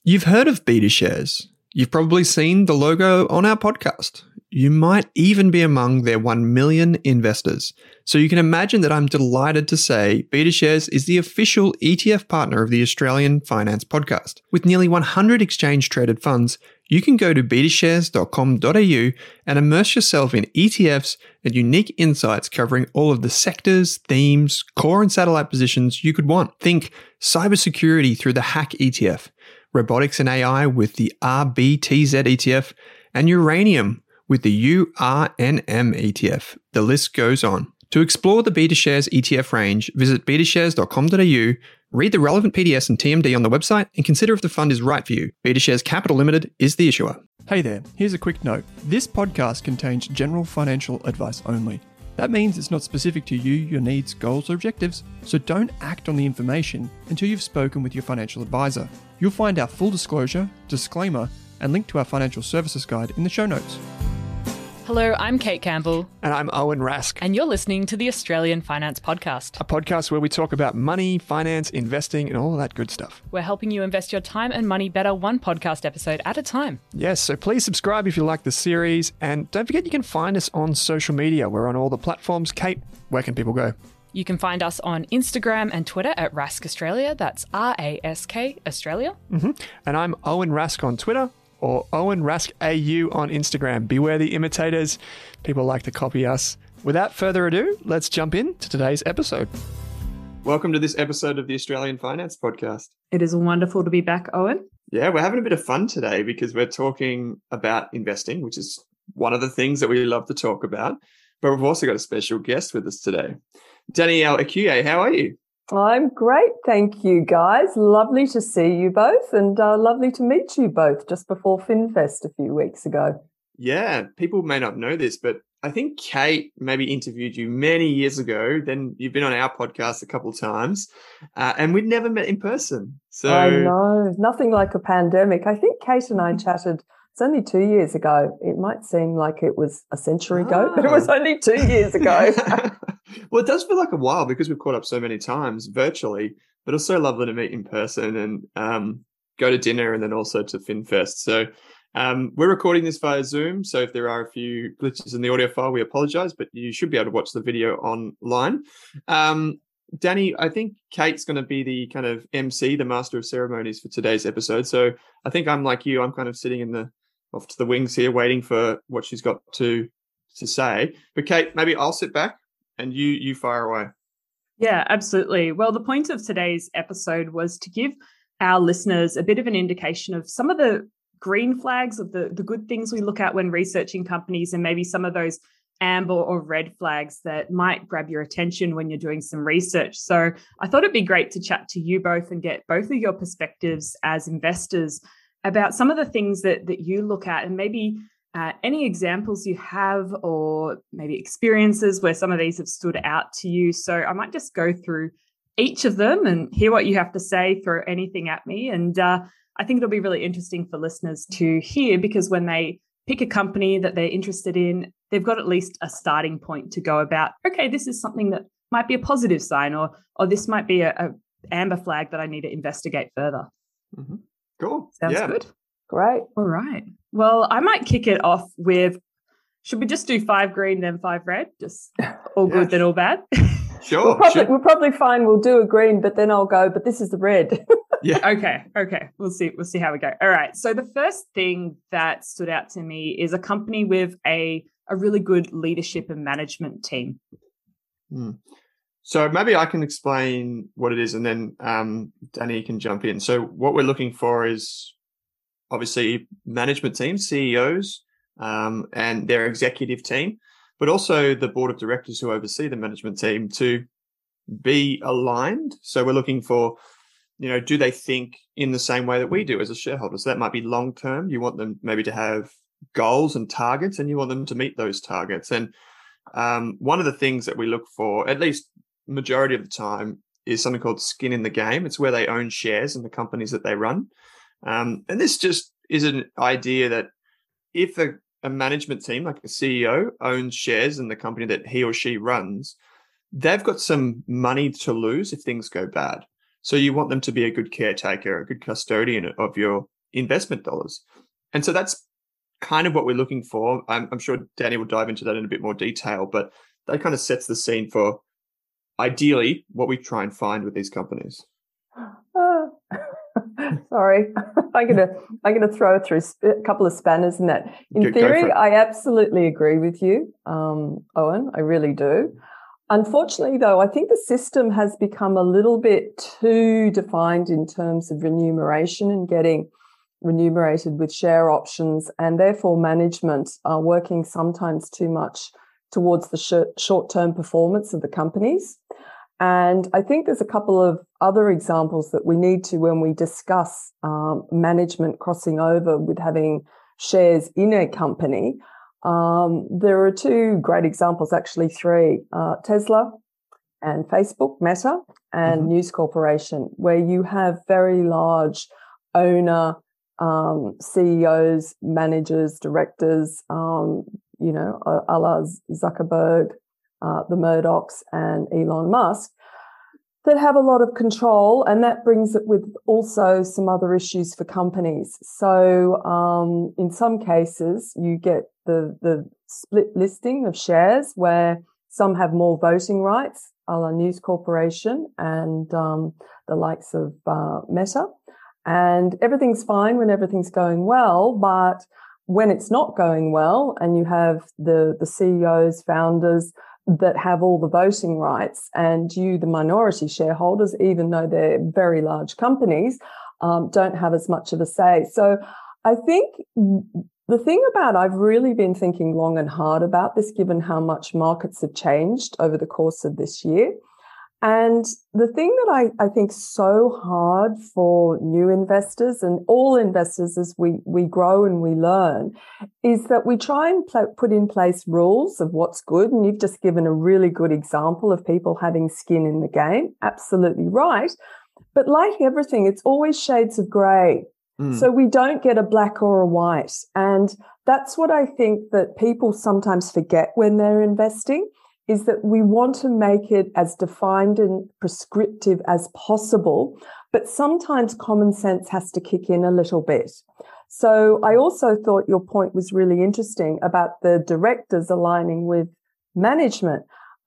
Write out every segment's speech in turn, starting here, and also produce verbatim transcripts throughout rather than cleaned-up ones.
You've heard of BetaShares. You've probably seen the logo on our podcast. You might even be among their one million investors. So you can imagine that I'm delighted to say BetaShares is the official E T F partner of the Australian Finance Podcast. With nearly one hundred exchange-traded funds, you can go to beta shares dot com dot a u and immerse yourself in E T Fs and unique insights covering all of the sectors, themes, core and satellite positions you could want. Think cybersecurity through the Hack E T F, robotics and A I with the R B T Z E T F, and uranium with the U R N M E T F. The list goes on. To explore the BetaShares E T F range, visit beta shares dot com dot a u, read the relevant P D S and T M D on the website, and consider if the fund is right for you. BetaShares Capital Limited is the issuer. Hey there, here's a quick note. This podcast contains general financial advice only. That means it's not specific to you, your needs, goals, or objectives, so don't act on the information until you've spoken with your financial advisor. You'll find our full disclosure, disclaimer, and link to our financial services guide in the show notes. Hello, I'm Kate Campbell. And I'm Owen Rask. And you're listening to the Australian Finance Podcast. A podcast where we talk about money, finance, investing, and all that good stuff. We're helping you invest your time and money better one podcast episode at a time. Yes, so please subscribe if you like the series. And don't forget you can find us on social media. We're on all the platforms. Kate, where can people go? You can find us on Instagram and Twitter at Rask Australia. That's R A S K Australia. Mm-hmm. And I'm Owen Rask on Twitter. Or Owen Rask A U on Instagram. Beware the imitators. People like to copy us. Without further ado, let's jump in to today's episode. Welcome to this episode of the Australian Finance Podcast. It is wonderful to be back, Owen. Yeah, we're having a bit of fun today because we're talking about investing, which is one of the things that we love to talk about. But we've also got a special guest with us today. Danielle Ekuye, how are you? I'm great, thank you, guys. Lovely to see you both and uh, lovely to meet you both just before FinFest a few weeks ago. Yeah, people may not know this, but I think Kate maybe interviewed you many years ago. Then you've been on our podcast a couple of times uh, and we'd never met in person. So I know, nothing like a pandemic. I think Kate and I chatted, it's only two years ago. It might seem like it was a century ago, ah. but it was only two years ago. Well, it does feel like a while because we've caught up so many times virtually, but it's so lovely to meet in person and um, go to dinner and then also to FinFest. So um, we're recording this via Zoom. So if there are a few glitches in the audio file, we apologize, but you should be able to watch the video online. Um, Danny, I think Kate's going to be the kind of M C, the master of ceremonies for today's episode. So I think I'm like you. I'm kind of sitting in the off to the wings here, waiting for what she's got to to say. But Kate, maybe I'll sit back and you you fire away. Yeah, absolutely. Well, the point of today's episode was to give our listeners a bit of an indication of some of the green flags of the, the good things we look at when researching companies and maybe some of those amber or red flags that might grab your attention when you're doing some research. So I thought it'd be great to chat to you both and get both of your perspectives as investors about some of the things that, that you look at and maybe uh, any examples you have or maybe experiences where some of these have stood out to you. So I might just go through each of them and hear what you have to say, throw anything at me. And uh, I think it'll be really interesting for listeners to hear because when they pick a company that they're interested in, they've got at least a starting point to go about, okay, this is something that might be a positive sign or or this might be a, a amber flag that I need to investigate further. Mm-hmm. Cool. Sounds yeah. good. Great. All right. Well, I might kick it off with, should we just do five green, then five red? Just all Yeah. good, then all bad? Sure. We'll probably, sure. we'll probably find we'll do a green, but then I'll go, but this is the red. Yeah. Okay. Okay. We'll see. We'll see how we go. All right. So the first thing that stood out to me is a company with a, a really good leadership and management team. Hmm. So maybe I can explain what it is and then um, Danny can jump in. So what we're looking for is obviously management teams, C E Os, um, and their executive team, but also the board of directors who oversee the management team to be aligned. So we're looking for, you know, do they think in the same way that we do as a shareholder? So that might be long term. You want them maybe to have goals and targets and you want them to meet those targets. And um, one of the things that we look for, at least majority of the time, is something called skin in the game. It's where they own shares in the companies that they run. Um, and this just is an idea that if a, a management team, like a C E O, owns shares in the company that he or she runs, they've got some money to lose if things go bad. So you want them to be a good caretaker, a good custodian of your investment dollars. And so that's kind of what we're looking for. I'm, I'm sure Danny will dive into that in a bit more detail, but that kind of sets the scene for ideally what we try and find with these companies. Uh, sorry, I'm gonna I'm gonna throw through a couple of spanners in that. In Go, theory, go I absolutely agree with you, um, Owen. I really do. Unfortunately, though, I think the system has become a little bit too defined in terms of remuneration and getting remunerated with share options, and therefore management are working sometimes too much towards the sh- short-term performance of the companies. And I think there's a couple of other examples that we need to, when we discuss um, management crossing over with having shares in a company. Um, there are two great examples, actually three, uh, Tesla and Facebook, Meta, and mm-hmm. News Corporation, where you have very large owner, um, C E Os, managers, directors, um, you know, a la Zuckerberg, uh, the Murdochs and Elon Musk, that have a lot of control, and that brings it with also some other issues for companies. So um, in some cases, you get the, the split listing of shares where some have more voting rights, a la News Corporation and um, the likes of uh, Meta. And everything's fine when everything's going well, but when it's not going well and you have the, the C E Os, founders that have all the voting rights, and you, the minority shareholders, even though they're very large companies, um, don't have as much of a say. So I think the thing about, I've really been thinking long and hard about this, given how much markets have changed over the course of this year. And the thing that I, I think so hard for new investors and all investors as we, we grow and we learn is that we try and pl- put in place rules of what's good. And you've just given a really good example of people having skin in the game. Absolutely right. But like everything, it's always shades of grey. Mm. So we don't get a black or a white. And that's what I think that people sometimes forget when they're investing, is that we want to make it as defined and prescriptive as possible, but sometimes common sense has to kick in a little bit. So I also thought your point was really interesting about the directors aligning with management.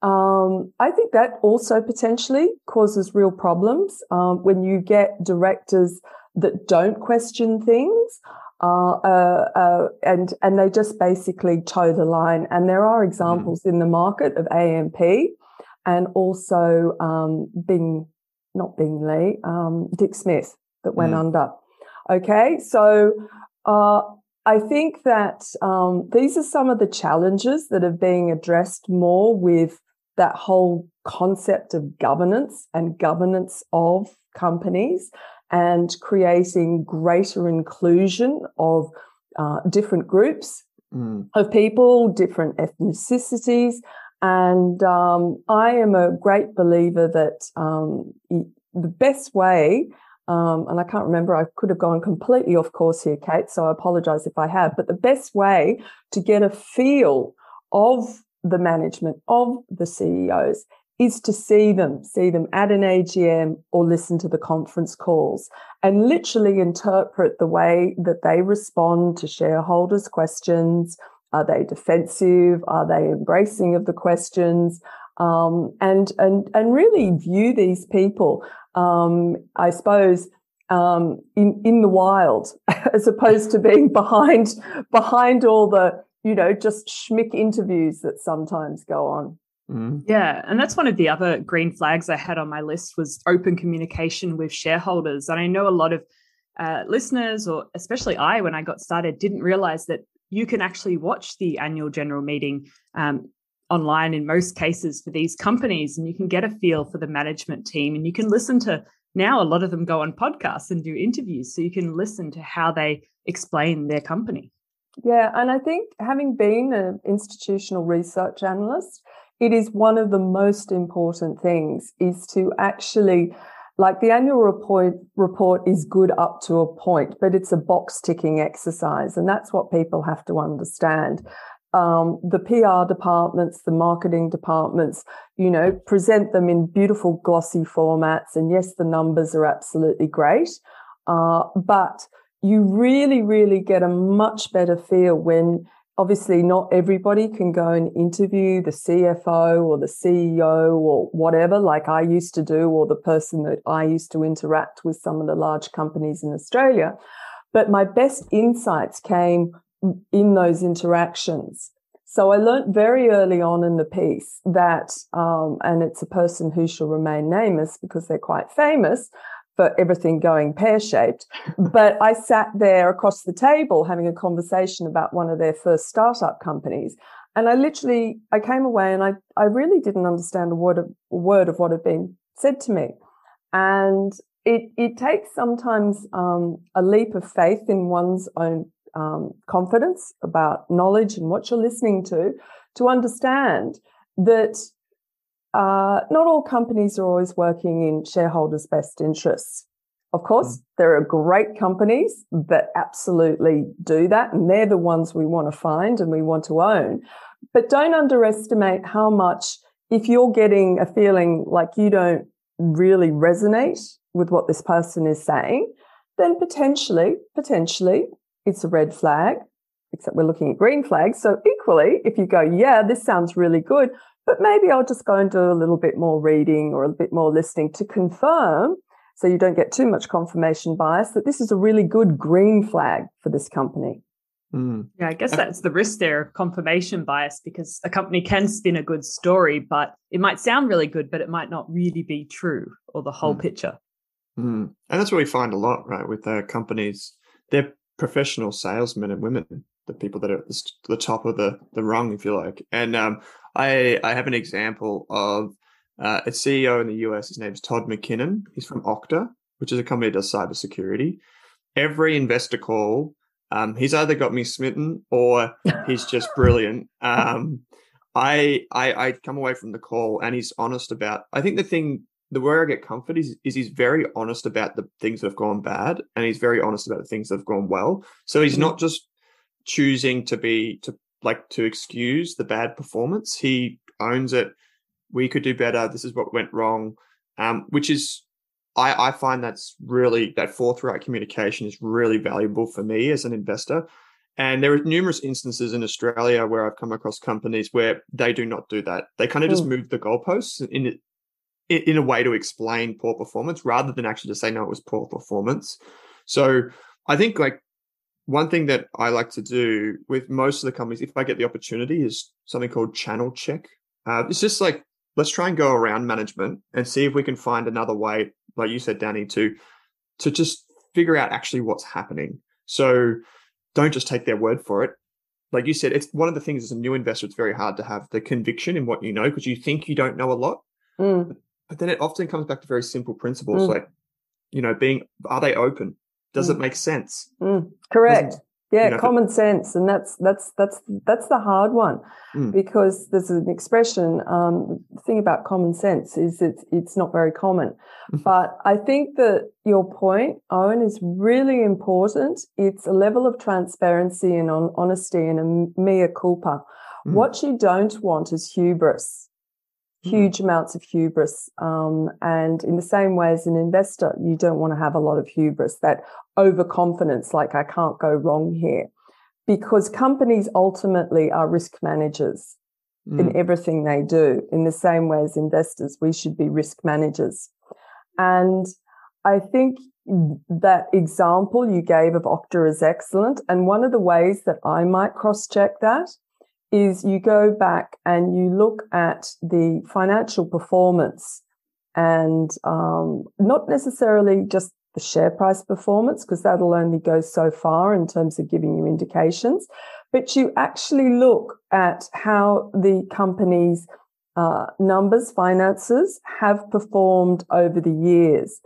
Um, I think that also potentially causes real problems um, when you get directors that don't question things. Uh, uh, uh, and and they just basically toe the line. And there are examples mm. in the market of A M P and also um, Bing, not Bing Lee, um, Dick Smith that went mm. under. Okay, so uh, I think that um, these are some of the challenges that are being addressed more with that whole concept of governance and governance of companies, and creating greater inclusion of uh, different groups mm. of people, different ethnicities. And um, I am a great believer that um, the best way, um, and I can't remember, I could have gone completely off course here, Kate, so I apologise if I have, but the best way to get a feel of the management, of the C E Os, is to see them, see them at an A G M or listen to the conference calls and literally interpret the way that they respond to shareholders' questions. Are they defensive? Are they embracing of the questions? Um, and, and, and really view these people, um, I suppose, um, in, in the wild, as opposed to being behind, behind all the, you know, just schmick interviews that sometimes go on. Mm. Yeah, and that's one of the other green flags I had on my list was open communication with shareholders. And I know a lot of uh, listeners, or especially I, when I got started, didn't realize that you can actually watch the annual general meeting um, online in most cases for these companies, and you can get a feel for the management team, and you can listen to, now a lot of them go on podcasts and do interviews, so you can listen to how they explain their company. Yeah, and I think having been an institutional research analyst, it is one of the most important things is to actually, like the annual report, report is good up to a point, but it's a box ticking exercise. And that's what people have to understand. um, the P R departments, the marketing departments, you know, present them in beautiful glossy formats. And yes, the numbers are absolutely great. Uh, but you really, really get a much better feel when obviously not everybody can go and interview the C F O or the C E O or whatever, like I used to do, or the person that I used to interact with some of the large companies in Australia. But my best insights came in those interactions. So I learned very early on in the piece that, um, and it's a person who shall remain nameless because they're quite famous for everything going pear-shaped. But I sat there across the table having a conversation about one of their first startup companies. And I literally, I came away and I, I really didn't understand a word of, a word of what had been said to me. And it, it takes sometimes um, a leap of faith in one's own um, confidence about knowledge and what you're listening to, to understand that Uh, not all companies are always working in shareholders' best interests. Of course, mm. there are great companies that absolutely do that, and they're the ones we want to find and we want to own. But don't underestimate how much, if you're getting a feeling like you don't really resonate with what this person is saying, then potentially, potentially, it's a red flag, except we're looking at green flags. So equally, if you go, yeah, this sounds really good, but maybe I'll just go and do a little bit more reading or a bit more listening to confirm, so you don't get too much confirmation bias, that this is a really good green flag for this company. Mm. Yeah, I guess that's the risk there of confirmation bias, because a company can spin a good story, but it might sound really good, but it might not really be true or the whole mm. picture. Mm. And that's what we find a lot, right, with uh, companies. They're professional salesmen and women, the people that are at the top of the, the rung, if you like. And um, I, I have an example of uh, a C E O in the U S. His name's Todd McKinnon. He's from Okta, which is a company that does cybersecurity. Every investor call, um, he's either got me smitten or he's just brilliant. Um, I, I I come away from the call and he's honest about, I think the thing, the where I get comfort is, is he's very honest about the things that have gone bad, and he's very honest about the things that have gone well. So he's mm-hmm. not just choosing to be, to like to excuse the bad performance. He owns it. We could do better. This is what went wrong. Um, which is, I, I find that's really, that forthright communication is really valuable for me as an investor. And there are numerous instances in Australia where I've come across companies where they do not do that. They kind of just mm. move the goalposts in in a way to explain poor performance rather than actually just say, no, it was poor performance. So I think like one thing that I like to do with most of the companies, if I get the opportunity, is something called channel check. Uh, it's just like, let's try and go around management and see if we can find another way, like you said, Danny, to to just figure out actually what's happening. So don't just take their word for it. Like you said, it's one of the things as a new investor, it's very hard to have the conviction in what you know, because you think you don't know a lot. Mm. But then it often comes back to very simple principles, mm. like, you know, being, are they open? Does mm. it make sense? Mm. Correct. Doesn't, yeah, you know, common sense. And that's that's that's that's the hard one, mm. because there's an expression, um, the thing about common sense is it's, it's not very common. But I think that your point, Owen, is really important. It's a level of transparency and on, honesty and a mea culpa. Mm. What you don't want is hubris. Huge amounts of hubris. Um, and in the same way as an investor, you don't want to have a lot of hubris, that overconfidence, like I can't go wrong here, because companies ultimately are risk managers mm. in everything they do. In the same way as investors, we should be risk managers. And I think that example you gave of Okta is excellent. And one of the ways that I might cross-check that is you go back and you look at the financial performance, and um, not necessarily just the share price performance, because that'll only go so far in terms of giving you indications, but you actually look at how the company's uh, numbers, finances have performed over the years,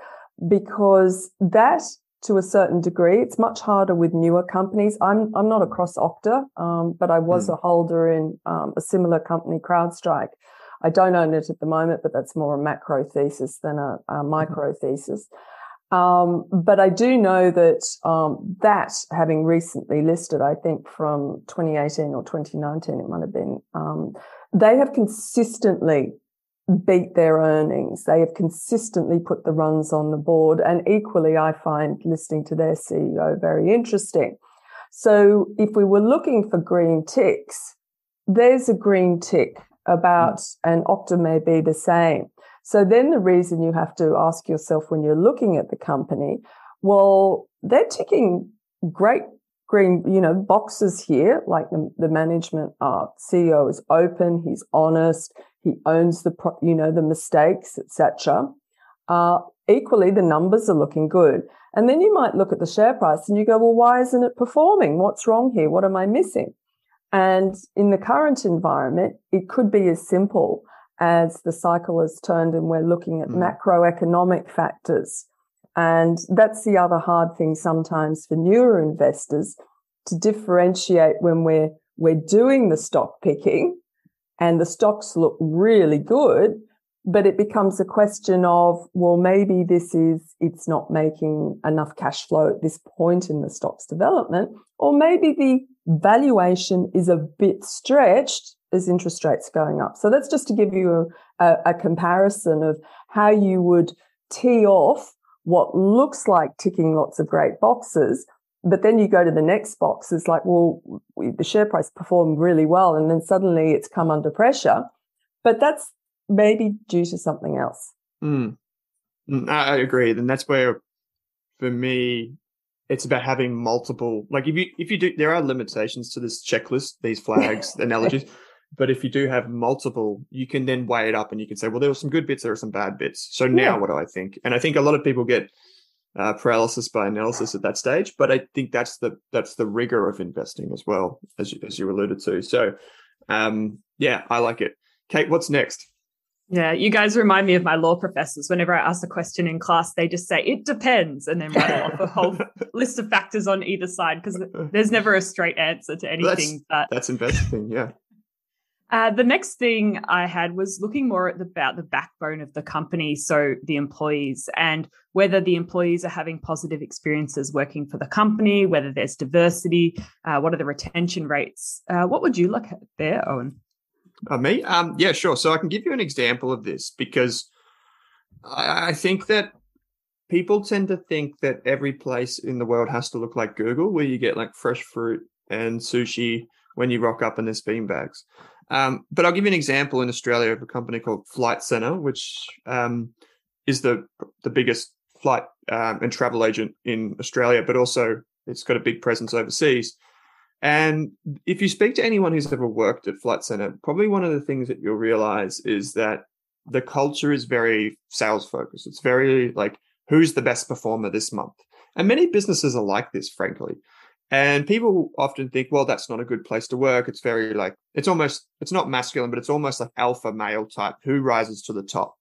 because that, to a certain degree, it's much harder with newer companies. I'm I'm not across Okta, um, but I was mm. a holder in um, a similar company, CrowdStrike. I don't own it at the moment, but that's more a macro thesis than a, a micro thesis. Um, but I do know that um, that having recently listed, I think from twenty eighteen or twenty nineteen, it might have been, um, they have consistently beat their earnings. They have consistently put the runs on the board. And equally, I find listening to their C E O very interesting. So if we were looking for green ticks, there's a green tick about, and Okta may be the same. So then the reason you have to ask yourself when you're looking at the company, well, they're ticking great green, you know, boxes here, like the, the management uh, C E O is open, he's honest, he owns the, you know, the mistakes, et cetera. Uh, equally, the numbers are looking good. And then you might look at the share price and you go, well, why isn't it performing? What's wrong here? What am I missing? And in the current environment, it could be as simple as the cycle has turned and we're looking at mm. macroeconomic factors. And that's the other hard thing sometimes for newer investors, to differentiate when we're we're doing the stock picking and the stocks look really good, but it becomes a question of, well, maybe this is, it's not making enough cash flow at this point in the stock's development, or maybe the valuation is a bit stretched as interest rates going up. So that's just to give you a, a, a comparison of how you would tee off what looks like ticking lots of great boxes, but then you go to the next box. It's like, well, we, the share price performed really well, and then suddenly it's come under pressure. But that's maybe due to something else. Mm. Mm, I agree. And that's where, for me, it's about having multiple, like if you, if you do, there are limitations to this checklist, these flags, analogies, but if you do have multiple, you can then weigh it up and you can say, well, there were some good bits, there were some bad bits. So now yeah. what do I think? And I think a lot of people get uh, paralysis by analysis at that stage, but I think that's the, that's the rigor of investing as well, as you, as you alluded to. So um, yeah, I like it. Kate, what's next? Yeah, you guys remind me of my law professors. Whenever I ask a question in class, they just say, it depends, and then rattle off a whole list of factors on either side, because there's never a straight answer to anything. That's, but that's investing, yeah. Uh, the next thing I had was looking more at the, about the backbone of the company, so the employees, and whether the employees are having positive experiences working for the company, whether there's diversity, uh, what are the retention rates. Uh, what would you look at there, Owen? Uh, me? Um, yeah, sure. So I can give you an example of this, because I, I think that people tend to think that every place in the world has to look like Google, where you get like fresh fruit and sushi when you rock up and there's beanbags. Um, but I'll give you an example in Australia of a company called Flight Centre, which um, is the the biggest flight um, and travel agent in Australia, but also it's got a big presence overseas. And if you speak to anyone who's ever worked at Flight Centre, probably one of the things that you'll realize is that the culture is very sales focused. It's very like, who's the best performer this month? And many businesses are like this, frankly. And people often think, well, that's not a good place to work. It's very like, it's almost, it's not masculine, but it's almost like alpha male type, who rises to the top.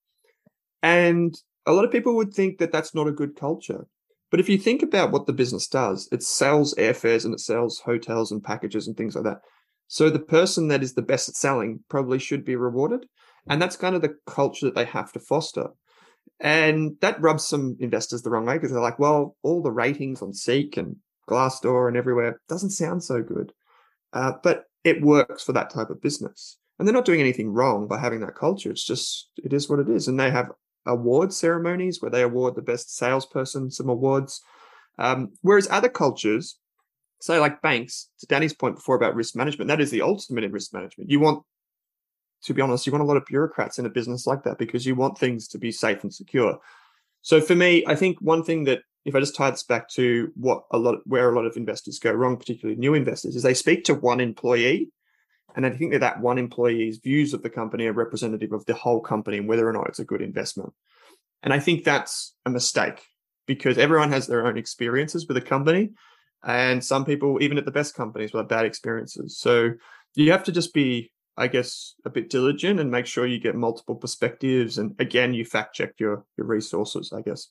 And a lot of people would think that that's not a good culture. But if you think about what the business does, it sells airfares and it sells hotels and packages and things like that. So the person that is the best at selling probably should be rewarded. And that's kind of the culture that they have to foster. And that rubs some investors the wrong way, because they're like, well, all the ratings on Seek and Glassdoor and everywhere doesn't sound so good. Uh, but it works for that type of business. And they're not doing anything wrong by having that culture. It's just, it is what it is. And they have award ceremonies where they award the best salesperson some awards. Um, whereas other cultures, say like banks, to Danny's point before about risk management, that is the ultimate in risk management. You want, to be honest, you want a lot of bureaucrats in a business like that, because you want things to be safe and secure. So for me, I think one thing that, if I just tie this back to what a lot, where a lot of investors go wrong, particularly new investors, is they speak to one employee, and I think that that one employee's views of the company are representative of the whole company and whether or not it's a good investment. And I think that's a mistake, because everyone has their own experiences with a company, and some people, even at the best companies, will have bad experiences. So you have to just be, I guess, a bit diligent and make sure you get multiple perspectives. And again, you fact check your, your resources, I guess.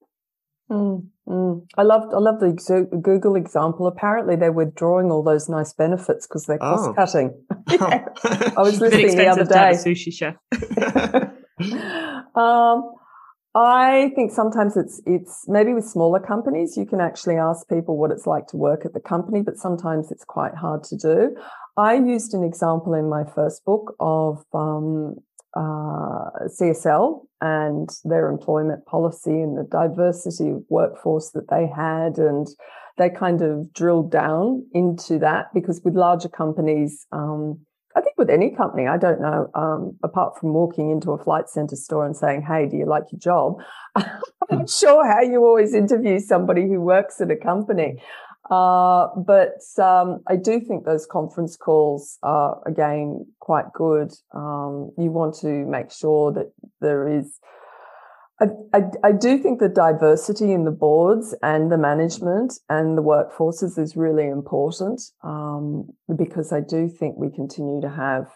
Mm, mm. I loved I love the Google example. Apparently, they're withdrawing all those nice benefits because they're cost oh. cutting. Yeah. I was listening the other day. Sushi chef. um, I think sometimes it's it's maybe with smaller companies, you can actually ask people what it's like to work at the company, but sometimes it's quite hard to do. I used an example in my first book of um, uh, C S L and their employment policy and the diversity of workforce that they had, and they kind of drilled down into that because with larger companies, um, I think with any company, I don't know, um, apart from walking into a Flight Centre store and saying, hey, do you like your job? I'm not sure how you always interview somebody who works at a company. Uh, but um, I do think those conference calls are, again, quite good. Um, you want to make sure that there is I, I, I do think the diversity in the boards and the management and the workforces is really important, um, because I do think we continue to have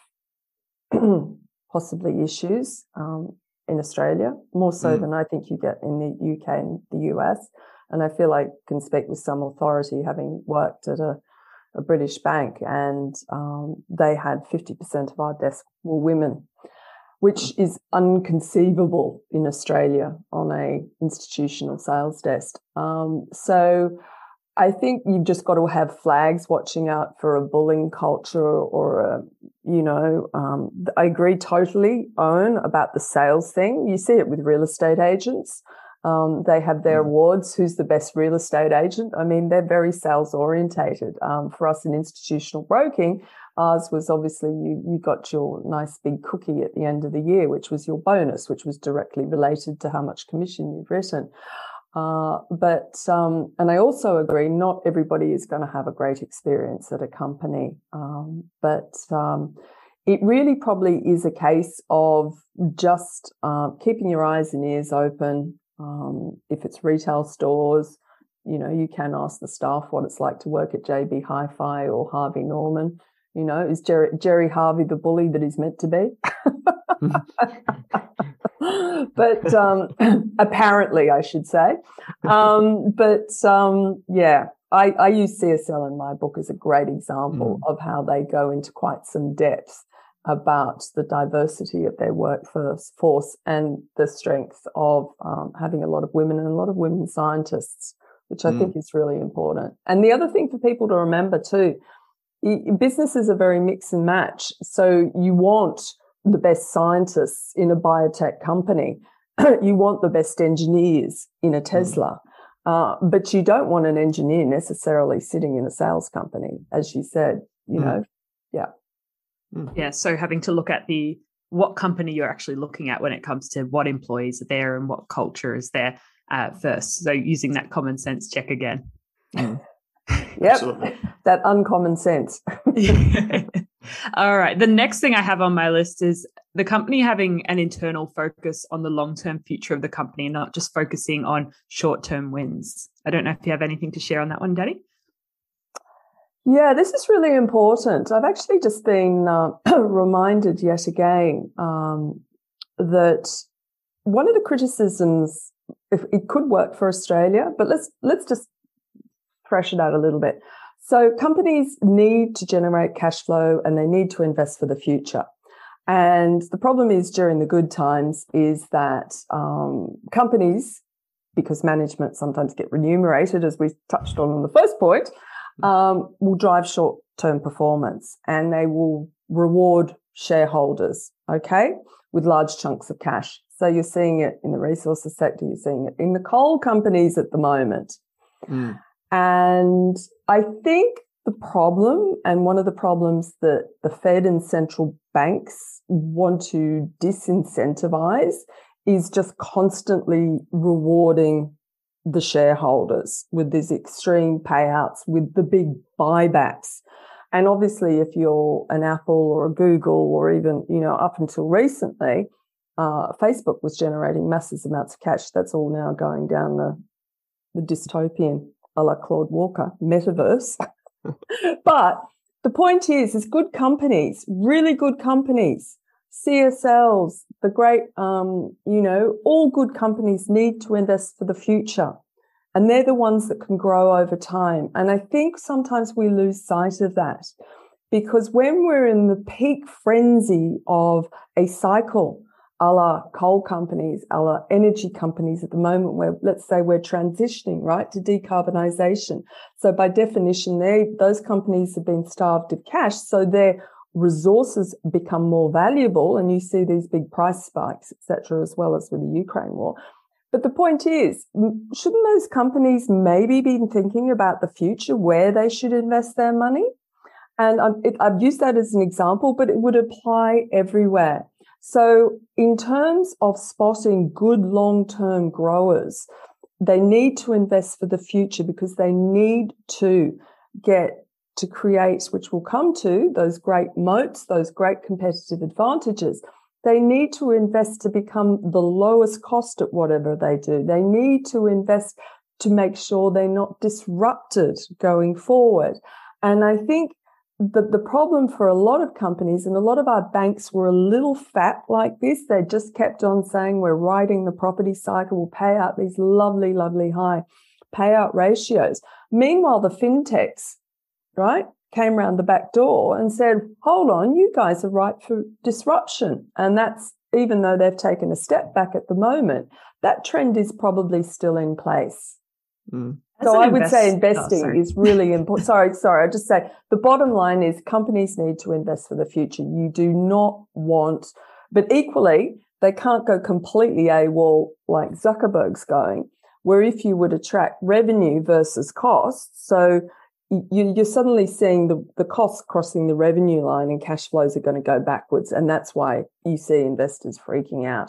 possibly issues um, in Australia, more so mm. than I think you get in the U K and the U S. And I feel like I can speak with some authority, having worked at a, a British bank, and um, they had fifty percent of our desks were women, which is inconceivable in Australia on a institutional sales desk. Um, so I think you've just got to have flags watching out for a bullying culture or, a, you know, um, I agree totally, Owen, about the sales thing. You see it with real estate agents. Um, they have their awards. Who's the best real estate agent? I mean, they're very sales orientated. Um, for us in institutional broking, ours was obviously you, you got your nice big cookie at the end of the year, which was your bonus, which was directly related to how much commission you've written. Uh, but, um, and I also agree, not everybody is going to have a great experience at a company. Um, but, um, it really probably is a case of just, uh, keeping your eyes and ears open. Um, if it's retail stores, you know, you can ask the staff what it's like to work at J B Hi-Fi or Harvey Norman. You know, is Jerry, Jerry Harvey the bully that he's meant to be? But um, apparently, I should say. Um, but um, yeah, I, I use C S L in my book as a great example mm. of how they go into quite some depth about the diversity of their workforce force and the strength of um, having a lot of women and a lot of women scientists, which I mm. think is really important. And the other thing for people to remember too, businesses are very mix and match. So you want the best scientists in a biotech company. You want the best engineers in a Tesla. Mm. Uh, but you don't want an engineer necessarily sitting in a sales company, as you said, you mm. know. Yeah. Yeah. So having to look at the what company you're actually looking at when it comes to what employees are there and what culture is there uh, first. So using that common sense check again. Mm. Yep, absolutely. That uncommon sense. All right. The next thing I have on my list is the company having an internal focus on the long-term future of the company, not just focusing on short-term wins. I don't know if you have anything to share on that one, Danny. Yeah, this is really important. I've actually just been uh, reminded yet again um, that one of the criticisms, if it could work for Australia, but let's let's just thresh it out a little bit. So companies need to generate cash flow and they need to invest for the future. And the problem is during the good times is that um, companies, because management sometimes get remunerated, as we touched on in the first point, um, will drive short-term performance and they will reward shareholders, okay, with large chunks of cash. So you're seeing it in the resources sector, you're seeing it in the coal companies at the moment. Mm. And I think the problem, and one of the problems that the Fed and central banks want to disincentivize, is just constantly rewarding the shareholders with these extreme payouts, with the big buybacks. And obviously, if you're an Apple or a Google, or even, you know, up until recently, uh, Facebook was generating massive amounts of cash. That's all now going down the, the dystopian, a la Claude Walker, metaverse. But the point is, is good companies, really good companies, C S Ls, the great, um, you know, all good companies need to invest for the future. And they're the ones that can grow over time. And I think sometimes we lose sight of that, because when we're in the peak frenzy of a cycle, a la coal companies, a la energy companies at the moment where, let's say, we're transitioning, right, to decarbonisation. So by definition, they, those companies have been starved of cash, so their resources become more valuable, and you see these big price spikes, et cetera, as well as with the Ukraine war. But the point is, shouldn't those companies maybe be thinking about the future, where they should invest their money? And it, I've used that as an example, but it would apply everywhere. So in terms of spotting good long-term growers, they need to invest for the future because they need to get to create, which we'll come to, those great moats, those great competitive advantages. They need to invest to become the lowest cost at whatever they do. They need to invest to make sure they're not disrupted going forward. And I think the, the problem for a lot of companies, and a lot of our banks were a little fat like this, they just kept on saying, we're riding the property cycle, we'll pay out these lovely, lovely high payout ratios. Meanwhile, the fintechs, right, came around the back door and said, hold on, you guys are ripe for disruption. And that's, even though they've taken a step back at the moment, that trend is probably still in place. Mm. So I would invest- say investing oh, is really important. sorry, sorry, I just say the bottom line is companies need to invest for the future. You do not want, but equally, they can't go completely AWOL like Zuckerberg's going, where if you would attract revenue versus costs, so you're suddenly seeing the, the costs crossing the revenue line and cash flows are going to go backwards. And that's why you see investors freaking out.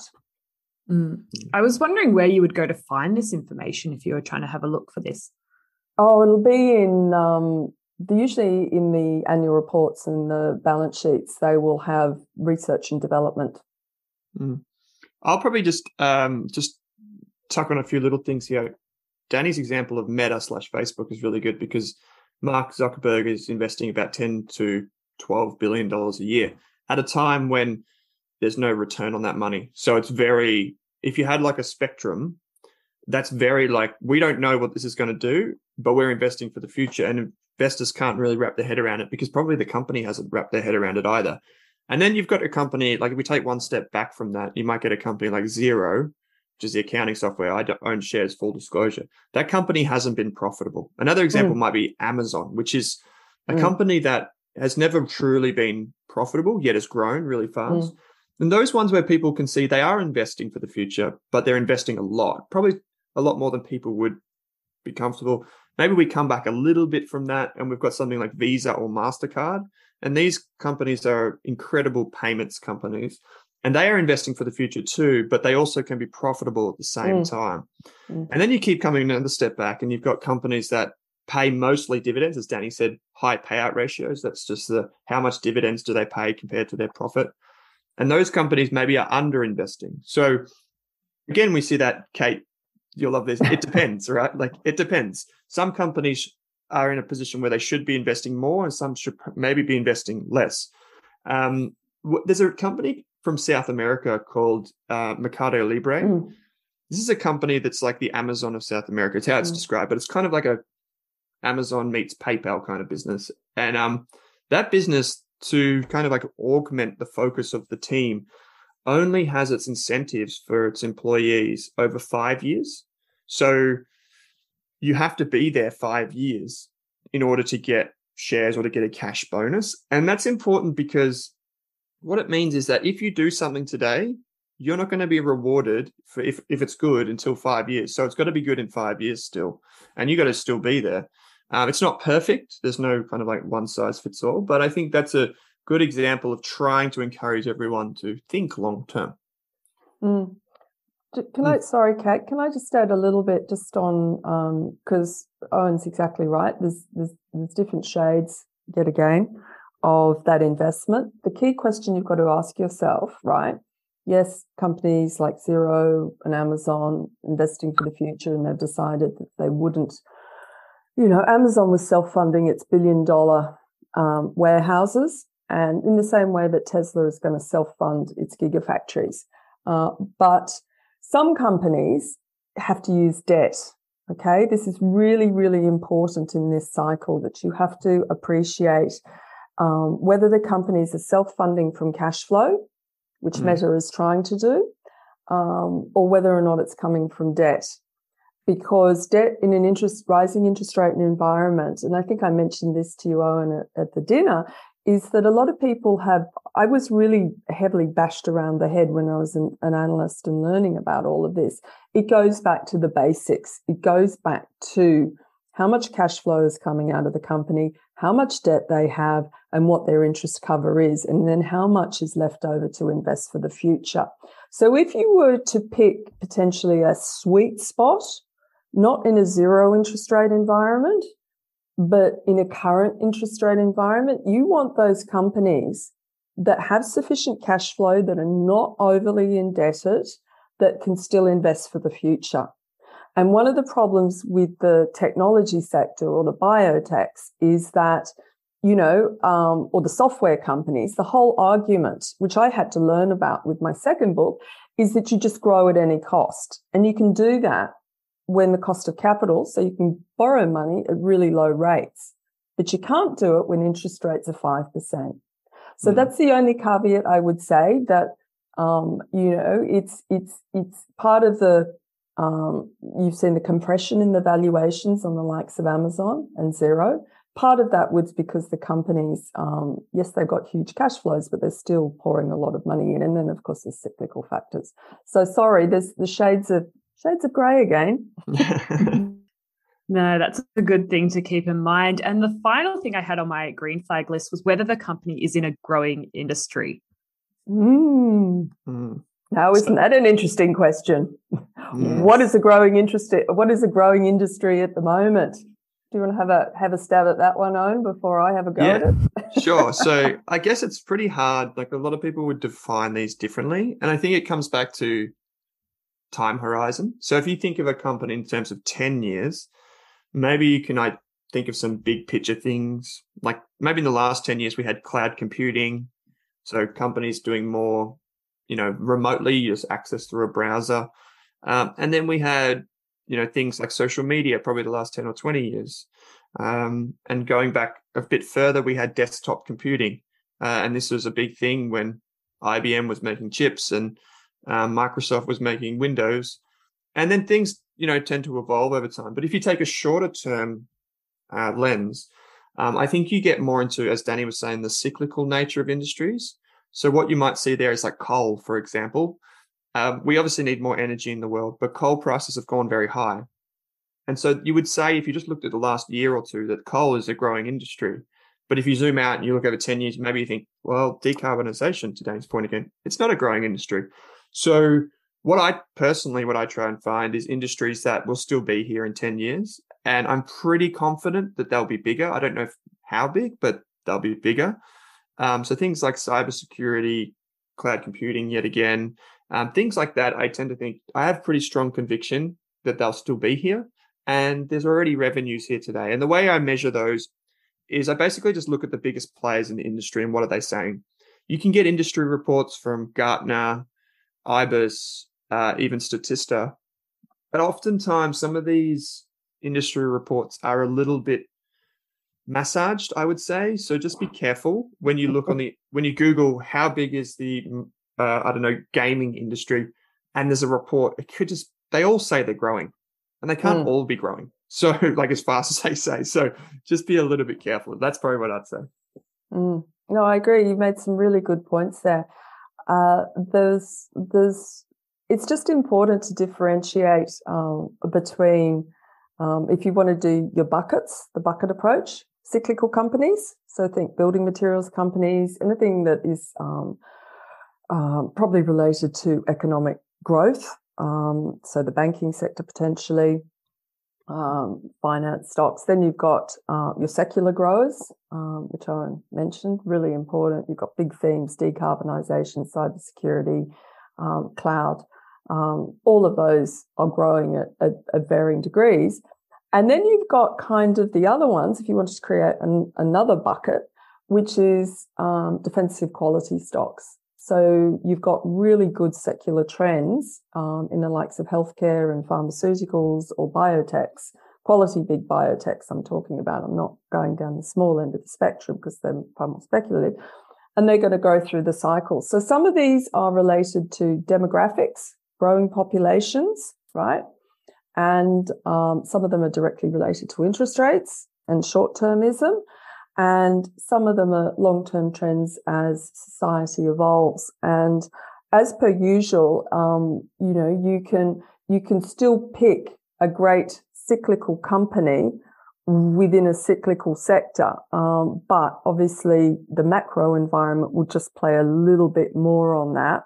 Mm. I was wondering where you would go to find this information if you were trying to have a look for this. Oh, it'll be in, um, usually in the annual reports and the balance sheets, they will have research and development. Mm. I'll probably just um, just tuck on a few little things here. Danny's example of Meta slash Facebook is really good because Mark Zuckerberg is investing about ten to twelve billion dollars a year at a time when there's no return on that money. So it's very, if you had like a spectrum, that's very like, we don't know what this is going to do, but we're investing for the future. And investors can't really wrap their head around it because probably the company hasn't wrapped their head around it either. And then you've got a company, like if we take one step back from that, you might get a company like Xero, which is the accounting software. I don't own shares, full disclosure. That company hasn't been profitable. Another example mm. might be Amazon, which is a mm. company that has never truly been profitable, yet has grown really fast. Mm. And those ones where people can see they are investing for the future, but they're investing a lot, probably a lot more than people would be comfortable. Maybe we come back a little bit from that and we've got something like Visa or MasterCard. And these companies are incredible payments companies. And they are investing for the future too, but they also can be profitable at the same mm. time. Mm. And then you keep coming another step back and you've got companies that pay mostly dividends, as Danny said, high payout ratios. That's just the how much dividends do they pay compared to their profit. And those companies maybe are under-investing. So again, we see that, Kate, you'll love this. It depends, right? Like it depends. Some companies are in a position where they should be investing more and some should maybe be investing less. Um, there's a company from South America called uh, Mercado Libre. Mm. This is a company that's like the Amazon of South America. It's how it's mm. described, but it's kind of like a Amazon meets PayPal kind of business. And um, that business, to kind of like augment the focus of the team, only has its incentives for its employees over five years. So you have to be there five years in order to get shares or to get a cash bonus. And that's important because what it means is that if you do something today, you're not going to be rewarded for if, if it's good until five years. So it's got to be good in five years still. And you got to still be there. Um, it's not perfect. There's no kind of like one size fits all, but I think that's a good example of trying to encourage everyone to think long term. Mm. Can I, mm. sorry, Kate, can I just add a little bit just on, because um, Owen's exactly right. There's, there's, there's different shades, yet again, of that investment. The key question you've got to ask yourself, right? Yes, companies like Xero and Amazon investing for the future, and they've decided that they wouldn't. You know, Amazon was self-funding its billion-dollar um, warehouses, and in the same way that Tesla is going to self-fund its gigafactories. Uh, but some companies have to use debt, okay? This is really, really important in this cycle, that you have to appreciate um, whether the companies are self-funding from cash flow, which Mm. Meta is trying to do, um, or whether or not it's coming from debt. Because debt in an interest rising interest rate environment, and I think I mentioned this to you, Owen, at, at the dinner, is that a lot of people have, I was really heavily bashed around the head when I was an, an analyst and learning about all of this. It goes back to the basics. It goes back to how much cash flow is coming out of the company, how much debt they have, and what their interest cover is, and then how much is left over to invest for the future. So if you were to pick potentially a sweet spot, not in a zero interest rate environment, but in a current interest rate environment, you want those companies that have sufficient cash flow, that are not overly indebted, that can still invest for the future. And one of the problems with the technology sector or the biotechs is that, you know, um, or the software companies, the whole argument, which I had to learn about with my second book, is that you just grow at any cost. And you can do that when the cost of capital, so you can borrow money at really low rates, but you can't do it when interest rates are five percent. So mm. that's the only caveat I would say, that, um, you know, it's, it's, it's part of the, um, you've seen the compression in the valuations on the likes of Amazon and Xero. Part of that was because the companies, um, yes, they've got huge cash flows, but they're still pouring a lot of money in. And then, of course, there's cyclical factors. So sorry, there's the shades of, Shades of grey again. No, that's a good thing to keep in mind. And the final thing I had on my green flag list was whether the company is in a growing industry. Mm. Mm. Now, isn't so, that an interesting question? Yes. What is a growing interest? What is a growing industry at the moment? Do you want to have a have a stab at that one, Owen, before I have a go yeah, at it? Sure. So I guess it's pretty hard. Like, a lot of people would define these differently, and I think it comes back to time horizon. So if you think of a company in terms of ten years, maybe you can I think of some big picture things. Like, maybe in the last ten years, we had cloud computing. So companies doing more, you know, remotely, you just access through a browser. Um, and then we had, you know, things like social media, probably the last ten or twenty years. Um, and going back a bit further, we had desktop computing. Uh, and this was a big thing when I B M was making chips and Um, Microsoft was making Windows, and then things, you know, tend to evolve over time. But if you take a shorter term uh, lens, um, I think you get more into, as Danny was saying, the cyclical nature of industries. So what you might see there is like coal, for example. Um, we obviously need more energy in the world, but coal prices have gone very high. And so you would say, if you just looked at the last year or two, that coal is a growing industry. But if you zoom out and you look over ten years, maybe you think, well, decarbonisation, to Danny's point again, it's not a growing industry. So what I personally, what I try and find is industries that will still be here in ten years. And I'm pretty confident that they'll be bigger. I don't know if, how big, but they'll be bigger. Um, so things like cybersecurity, cloud computing, yet again, um, things like that, I tend to think, I have pretty strong conviction that they'll still be here. And there's already revenues here today. And the way I measure those is I basically just look at the biggest players in the industry and what are they saying. You can get industry reports from Gartner, I B I S, uh, even Statista. But oftentimes some of these industry reports are a little bit massaged, I would say. So just be careful when you look on the, when you Google how big is the, uh, I don't know, gaming industry, and there's a report, it could just, they all say they're growing, and they can't mm. all be growing. So like as fast as they say. So just be a little bit careful. That's probably what I'd say. Mm. No, I agree. You've made some really good points there. Uh, there's, there's, it's just important to differentiate um, between, um, if you want to do your buckets, the bucket approach, cyclical companies. So think building materials companies, anything that is um, um, probably related to economic growth. Um, so the banking sector potentially, um, finance stocks. Then you've got uh, your secular growers, um, which I mentioned, really important. You've got big themes, decarbonisation, cybersecurity, um, cloud. Um, all of those are growing at, at, at varying degrees. And then you've got kind of the other ones, if you want to create an, another bucket, which is um, defensive quality stocks. So you've got really good secular trends um, in the likes of healthcare and pharmaceuticals or biotechs, quality big biotechs I'm talking about. I'm not going down the small end of the spectrum because they're far more speculative. and they're going to go through the cycle. So some of these are related to demographics, growing populations, right? And um, some of them are directly related to interest rates and short-termism. And some of them are long-term trends as society evolves. And as per usual, um, you know, you can you can still pick a great cyclical company within a cyclical sector, um, but obviously the macro environment will just play a little bit more on that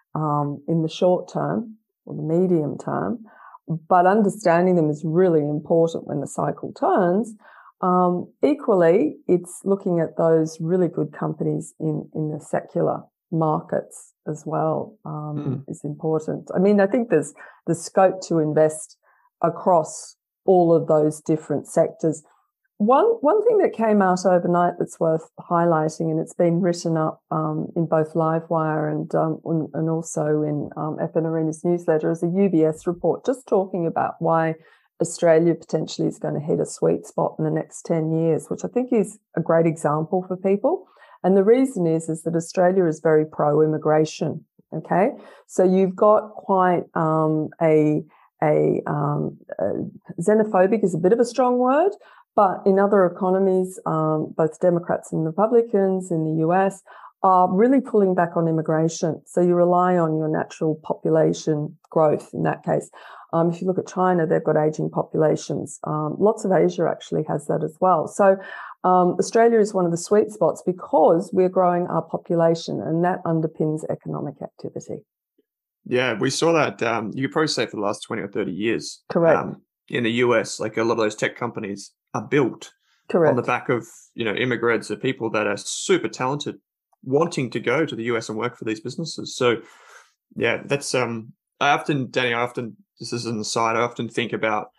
um, in the short term or the medium term. But understanding them is really important when the cycle turns. Um, equally, it's looking at those really good companies in, in the secular markets as well um, mm. is important. I mean, I think there's the scope to invest across all of those different sectors. One one thing that came out overnight that's worth highlighting, and it's been written up um, in both Livewire and um, and also in um, F N Arena's newsletter, is a U B S report just talking about why Australia potentially is going to hit a sweet spot in the next ten years, which I think is a great example for people. And the reason is, is that Australia is very pro-immigration, okay? So you've got quite um, a, a, um, a xenophobic is a bit of a strong word, but in other economies, um, both Democrats and Republicans in the U S are really pulling back on immigration. So you rely on your natural population growth in that case. Um, if you look at China, they've got aging populations. Um, lots of Asia actually has that as well. So um, Australia is one of the sweet spots because we're growing our population, and that underpins economic activity. Yeah, we saw that, um, you could probably say for the last twenty or thirty years. Correct. Um, in the U S, like a lot of those tech companies are built Correct. on the back of, you know, immigrants or people that are super talented, wanting to go to the U S and work for these businesses. So, yeah, that's, um, I often, Danny, I often, this is an aside, I often think about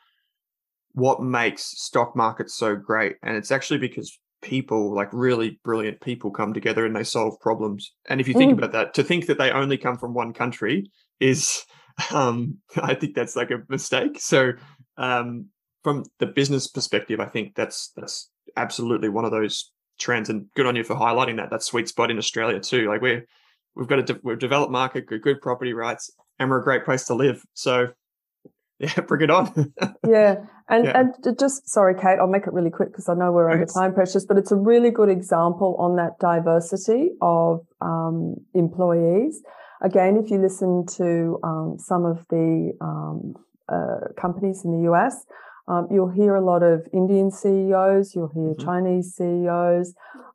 what makes stock markets so great. And it's actually because people, like really brilliant people, come together and they solve problems. And if you think mm. about that, to think that they only come from one country is, um, I think that's like a mistake. So um, from the business perspective, I think that's that's absolutely one of those trends. And good on you for highlighting that, that sweet spot in Australia too. Like we're, we've got a, de- we're a developed market, good, good property rights, and we're a great place to live. So yeah, bring it on. yeah. And yeah. and just, sorry, Kate, I'll make it really quick because I know we're under time pressures, but it's a really good example on that diversity of um, employees. Again, if you listen to um, some of the um, uh, companies in the U S, um, you'll hear a lot of Indian C E Os, you'll hear mm-hmm. Chinese C E Os,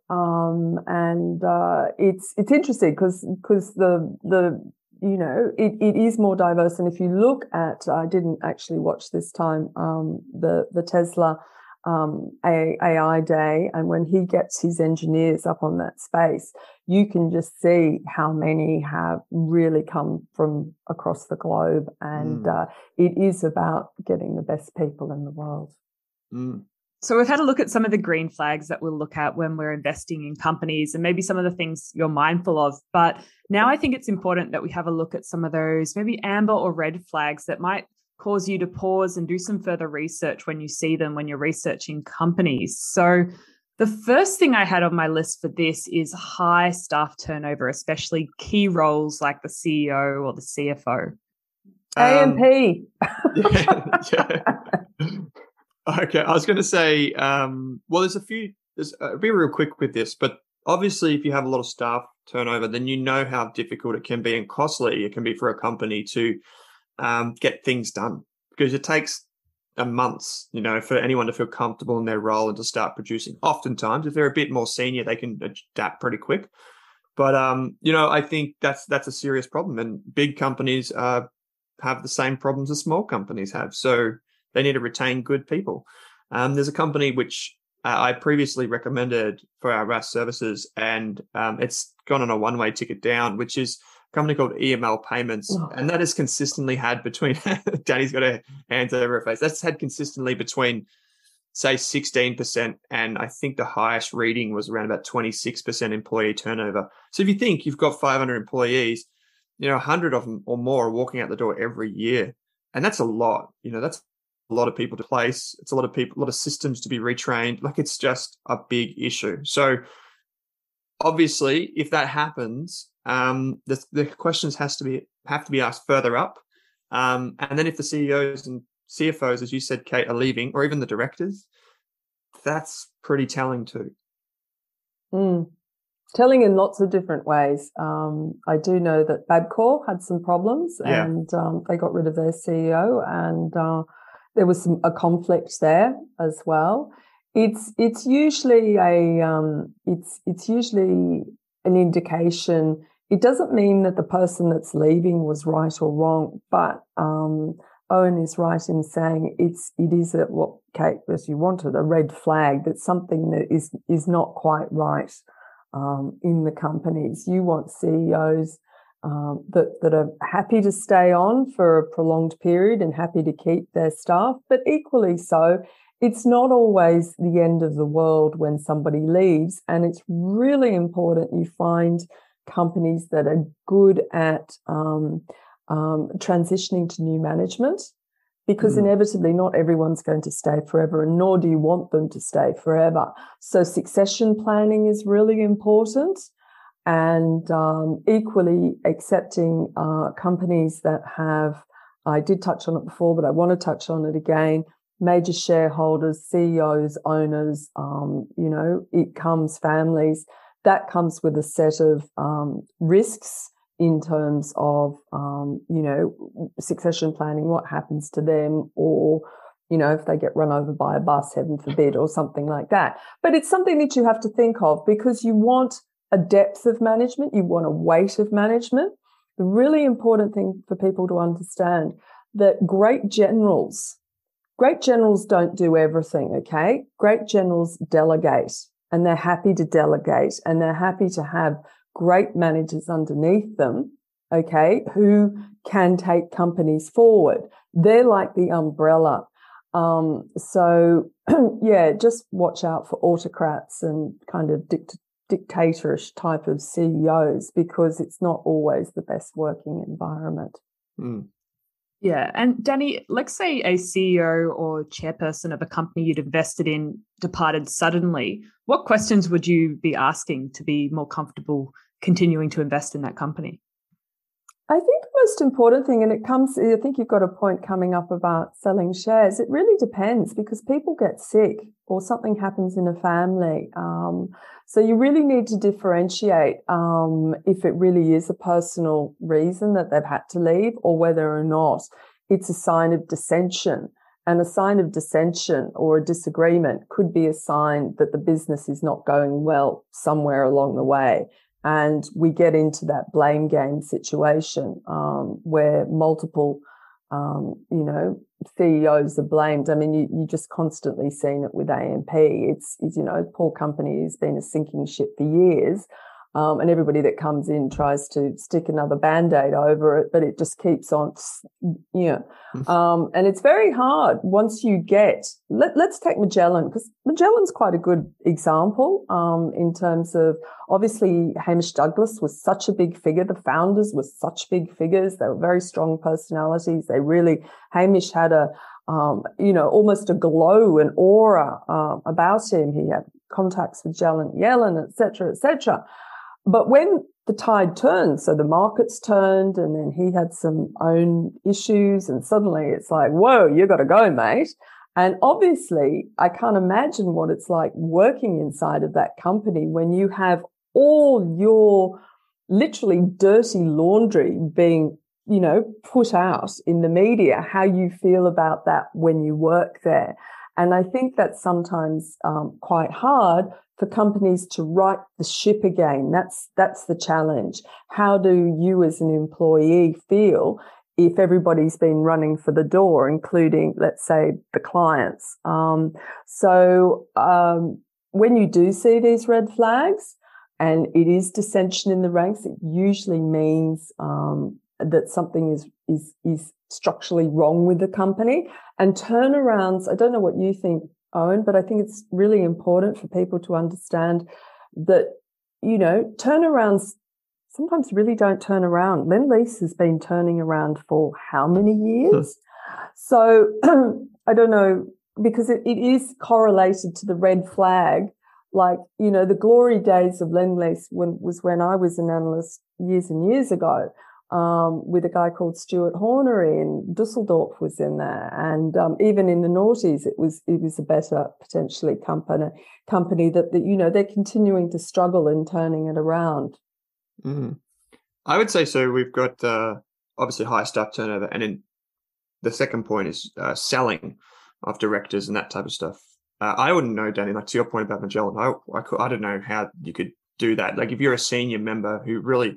um, and uh, it's it's interesting because because the the you know, it, it is more diverse. And if you look at, I didn't actually watch this time, um, the, the Tesla um, A I day, and when he gets his engineers up on that space, you can just see how many have really come from across the globe. And mm. uh, it is about getting the best people in the world. Mm. So we've had a look at some of the green flags that we'll look at when we're investing in companies and maybe some of the things you're mindful of. But now I think it's important that we have a look at some of those maybe amber or red flags that might cause you to pause and do some further research when you see them, when you're researching companies. So the first thing I had on my list for this is high staff turnover, especially key roles like the C E O or the C F O. A M P. Um, yeah, yeah. Okay, I was going to say, um, well, there's a few, there's, uh, be real quick with this, but obviously if you have a lot of staff turnover, then you know how difficult it can be and costly it can be for a company to um, get things done, because it takes a months, you know, for anyone to feel comfortable in their role and to start producing. Oftentimes, if they're a bit more senior, they can adapt pretty quick. But, um, you know, I think that's that's a serious problem, and big companies uh, have the same problems as small companies have. So they need to retain good people. Um, there's a company which uh, I previously recommended for our R A S services, and um, it's gone on a one-way ticket down, which is a company called E M L Payments. Oh. And that has consistently had between, Danny's got her hands over her face, that's had consistently between, say, sixteen percent, and I think the highest reading was around about twenty-six percent employee turnover. So if you think you've got five hundred employees, you know, one hundred of them or more are walking out the door every year. And that's a lot. You know, that's a lot of people to place. It's a lot of people, a lot of systems to be retrained. Like, it's just a big issue. So obviously, if that happens, um, the, the questions has to be have to be asked further up. Um, and then if the C E Os and C F Os, as you said, Kate, are leaving, or even the directors, that's pretty telling too. Mm. Telling in lots of different ways. Um, I do know that Bapcor had some problems, Yeah. and um, they got rid of their C E O, and uh, there was some, a conflict there as well. It's it's usually a um, it's it's usually an indication. It doesn't mean that the person that's leaving was right or wrong, but um, Owen is right in saying it's it is a, what Kate, as you wanted, a red flag. That's something that is is not quite right um, in the companies. You want C E Os um, that that are happy to stay on for a prolonged period and happy to keep their staff, but equally so, it's not always the end of the world when somebody leaves, and it's really important you find companies that are good at um, um, transitioning to new management, because mm. inevitably not everyone's going to stay forever, and nor do you want them to stay forever. So succession planning is really important, and um, equally accepting uh, companies that have, I did touch on it before, but I want to touch on it again, major shareholders, C E Os, owners, um, you know, it comes families. That comes with a set of um, risks in terms of, um, you know, succession planning, what happens to them, or, you know, if they get run over by a bus, heaven forbid, or something like that. But it's something that you have to think of, because you want a depth of management, you want a weight of management. The really important thing for people to understand that great generals, great generals don't do everything, okay? Great generals delegate. And they're happy to delegate, and they're happy to have great managers underneath them, okay, who can take companies forward. They're like the umbrella. Um, so, yeah, just watch out for autocrats and kind of dict- dictatorish type of C E Os, because it's not always the best working environment. Mm. Yeah. And Danny, let's say a C E O or chairperson of a company you'd invested in departed suddenly. What questions would you be asking to be more comfortable continuing to invest in that company? I think the most important thing, and it comes, I think you've got a point coming up about selling shares. It really depends, because people get sick or something happens in a family. Um, so you really need to differentiate um, if it really is a personal reason that they've had to leave, or whether or not it's a sign of dissension. And a sign of dissension or a disagreement could be a sign that the business is not going well somewhere along the way. And we get into that blame game situation um, where multiple, um, you know, C E Os are blamed. I mean, you, you just constantly seen it with A M P. It's, it's, you know, poor company has been a sinking ship for years. Um, and everybody that comes in tries to stick another Band-Aid over it, but it just keeps on, you know. Um, and it's very hard once you get, let, let's take Magellan, because Magellan's quite a good example um, in terms of, obviously, Hamish Douglas was such a big figure. The founders were such big figures. They were very strong personalities. They really, Hamish had a, um, you know, almost a glow and aura uh, about him. He had contacts with Janet Yellen, et cetera, et cetera. But when the tide turned, so the markets turned, and then he had some own issues, and suddenly it's like, whoa, you got to go, mate. And obviously, I can't imagine what it's like working inside of that company when you have all your literally dirty laundry being, you know, put out in the media, how you feel about that when you work there. And I think that's sometimes um, quite hard for companies to right the ship again. That's that's the challenge. How do you as an employee feel if everybody's been running for the door, including, let's say, the clients? Um, so um, when you do see these red flags and it is dissension in the ranks, it usually means um, that something is is is structurally wrong with the company. And turnarounds, I don't know what you think, Owen, but I think it's really important for people to understand that, you know, turnarounds sometimes really don't turn around. Lendlease has been turning around for how many years? So I don't know, because it, it is correlated to the red flag Like, you know, the glory days of Lendlease when, was when I was an analyst years and years ago, um, with a guy called Stuart Hornery, and Dusseldorf was in there. And um, even in the noughties, it was it was a better, potentially, company, company that, that, you know, they're continuing to struggle in turning it around. Mm. I would say so. We've got uh, obviously high staff turnover. And then the second point is uh, selling of directors and that type of stuff. Uh, I wouldn't know, Danny, like to your point about Magellan, I, I, could, I don't know how you could do that. Like if you're a senior member who really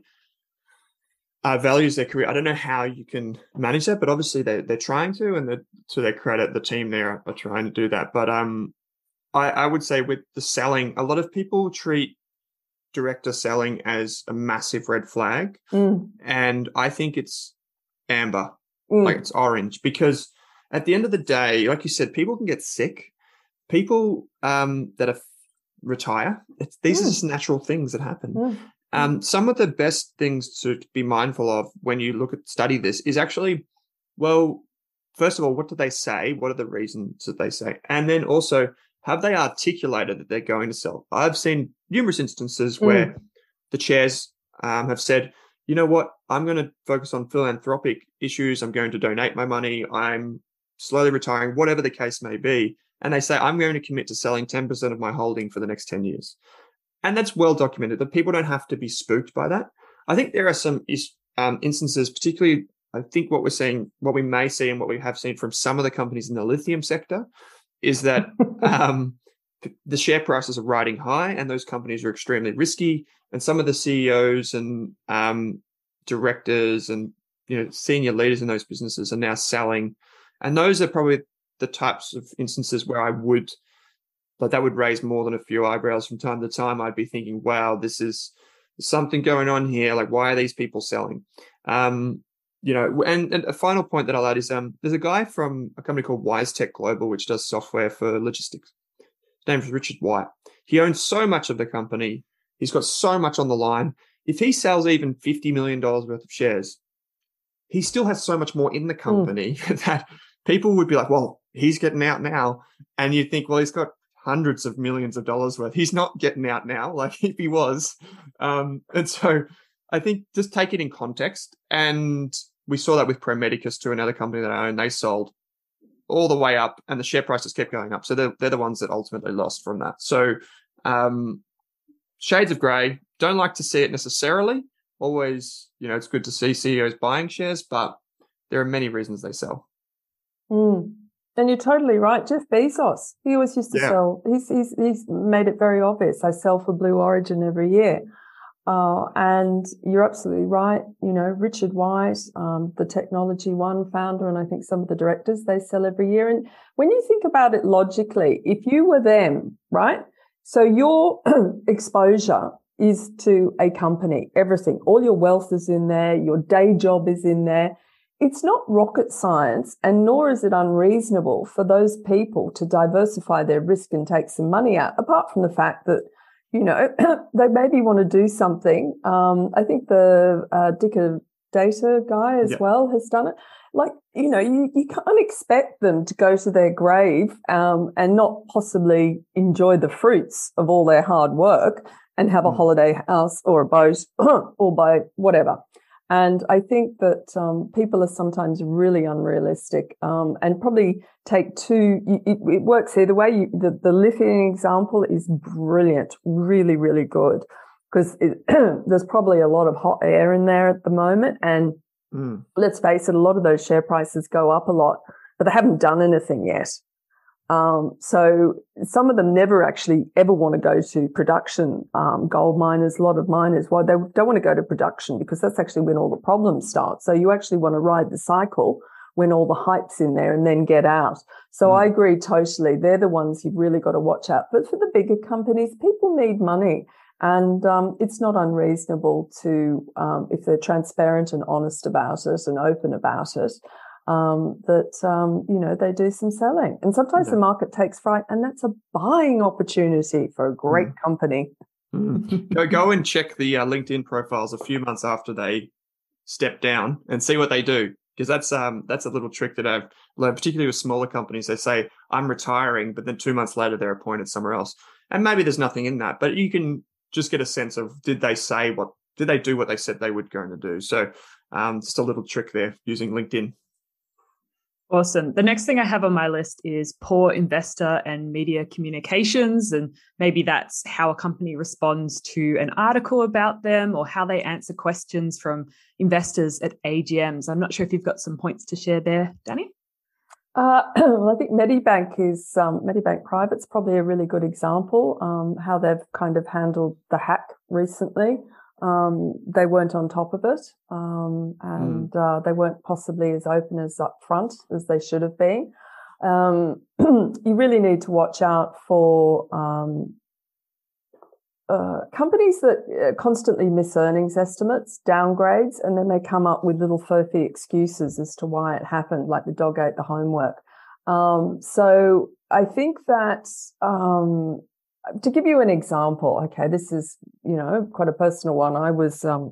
uh, values their career, I don't know how you can manage that, but obviously they, they're trying to, and to their credit, the team there are trying to do that. But um, I, I would say with the selling, a lot of people treat director selling as a massive red flag. Mm. And I think it's amber, mm. like it's orange, because at the end of the day, like you said, people can get sick. People um, that are retire, it's, these mm. are just natural things that happen. Mm. Um, some of the best things to be mindful of when you look at study this is actually, well, first of all, what do they say? What are the reasons that they say? And then also, have they articulated that they're going to sell? I've seen numerous instances mm. where the chairs um, have said, you know what, I'm going to focus on philanthropic issues. I'm going to donate my money. I'm slowly retiring, whatever the case may be. And they say, I'm going to commit to selling ten percent of my holding for the next ten years. And that's well documented, that people don't have to be spooked by that. I think there are some um, instances, particularly, I think what we're seeing, what we may see and what we have seen from some of the companies in the lithium sector is that um, the share prices are riding high and those companies are extremely risky. And some of the C E Os and um, directors and, you know, senior leaders in those businesses are now selling. And those are probably the types of instances where I would, like that would raise more than a few eyebrows from time to time. I'd be thinking, wow, this is something going on here. Like, why are these people selling? Um, you know, and, and a final point that I'll add is um, there's a guy from a company called WiseTech Global, which does software for logistics. His name is Richard White. He owns so much of the company. He's got so much on the line. If he sells even fifty million dollars worth of shares, he still has so much more in the company mm. that people would be like, well, he's getting out now. And you'd think, well, he's got hundreds of millions of dollars worth. He's not getting out now, like if he was. Um, and so I think just take it in context. And we saw that with Pro Medicus to another company that I own. They sold all the way up and the share prices kept going up. So they're, they're the ones that ultimately lost from that. So um, shades of grey. Don't like to see it necessarily. Always, you know, it's good to see C E Os buying shares, but there are many reasons they sell. Mm. And you're totally right. Jeff Bezos, he always used to yeah. sell. He's, he's he's made it very obvious. I sell for Blue Origin every year. Uh, and you're absolutely right. You know, Richard White, um, the Technology One founder, and I think some of the directors, they sell every year. And when you think about it logically, if you were them, right? So your exposure is to a company, everything, all your wealth is in there, your day job is in there. It's not rocket science, and nor is it unreasonable for those people to diversify their risk and take some money out, apart from the fact that, you know, they maybe want to do something. Um, I think the uh, Dicker Data guy as yeah. well has done it. Like, you know, you, you can't expect them to go to their grave um, and not possibly enjoy the fruits of all their hard work and have a mm. holiday house or a boat or buy whatever. And I think that um, people are sometimes really unrealistic um, and probably take too, it, it works either way. You, the, the lithium example is brilliant, really, really good, because there's probably a lot of hot air in there at the moment. And mm. let's face it, a lot of those share prices go up a lot, but they haven't done anything yet. Um, so some of them never actually ever want to go to production. Um, gold miners, a lot of miners, well, they don't want to go to production because that's actually when all the problems start. So you actually want to ride the cycle when all the hype's in there and then get out. So mm. I agree totally. They're the ones you've really got to watch out. But for the bigger companies, people need money. And um, it's not unreasonable to, um, if they're transparent and honest about it and open about it, Um, that, um, you know, they do some selling. And sometimes yeah. the market takes fright, and that's a buying opportunity for a great mm. company. Mm. Go, go and check the uh, LinkedIn profiles a few months after they step down and see what they do. Because that's um that's a little trick that I've learned, particularly with smaller companies. They say, I'm retiring, but then two months later, they're appointed somewhere else. And maybe there's nothing in that, but you can just get a sense of, did they say what, did they do what they said they were going to do? So um, just a little trick there using LinkedIn. Awesome. The next thing I have on my list is poor investor and media communications. And maybe that's how a company responds to an article about them or how they answer questions from investors at A G Ms. I'm not sure if you've got some points to share there, Danny. Uh, well, I think Medibank is, um, Medibank Private's probably a really good example, um, how they've kind of handled the hack recently. Um, they weren't on top of it, um, and mm. uh, they weren't possibly as open as upfront as they should have been. Um, you really need to watch out for um, uh, companies that constantly miss earnings estimates, downgrades, and then they come up with little furphy excuses as to why it happened, like the dog ate the homework. Um, so I think that um, to give you an example, okay, this is, you know, quite a personal one. I was um,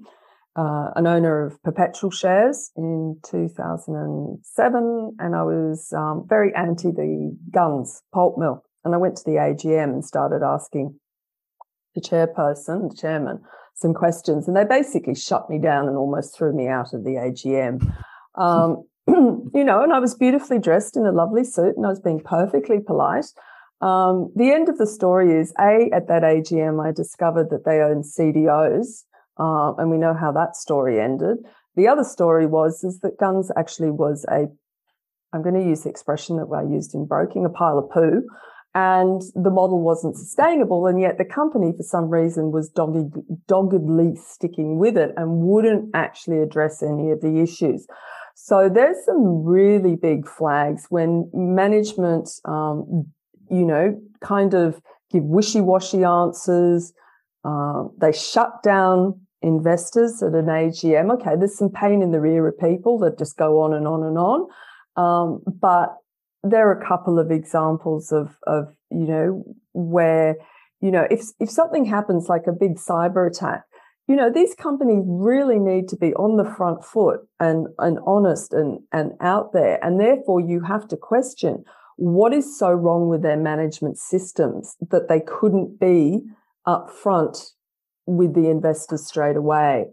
uh, an owner of Perpetual shares in two thousand seven, and I was um, very anti the Gunns pulp mill. And I went to the A G M and started asking the chairperson, the chairman, some questions. And they basically shut me down and almost threw me out of the A G M. Um, you know, and I was beautifully dressed in a lovely suit and I was being perfectly polite. Um, the end of the story is, A, at that A G M, I discovered that they own C D Os, uh, and we know how that story ended. The other story was is that Gunns actually was a, I'm going to use the expression that I used in broking, a pile of poo, and the model wasn't sustainable, and yet the company, for some reason, was dogged, doggedly sticking with it and wouldn't actually address any of the issues. So there's some really big flags when management um, you know, kind of give wishy-washy answers. Uh, they shut down investors at an A G M. Okay, there's some pain in the rear of people that just go on and on and on. Um, but there are a couple of examples of, of, you know, where, you know, if, if something happens like a big cyber attack, you know, these companies really need to be on the front foot and, and honest and, and out there. And therefore you have to question, what is so wrong with their management systems that they couldn't be upfront with the investors straight away?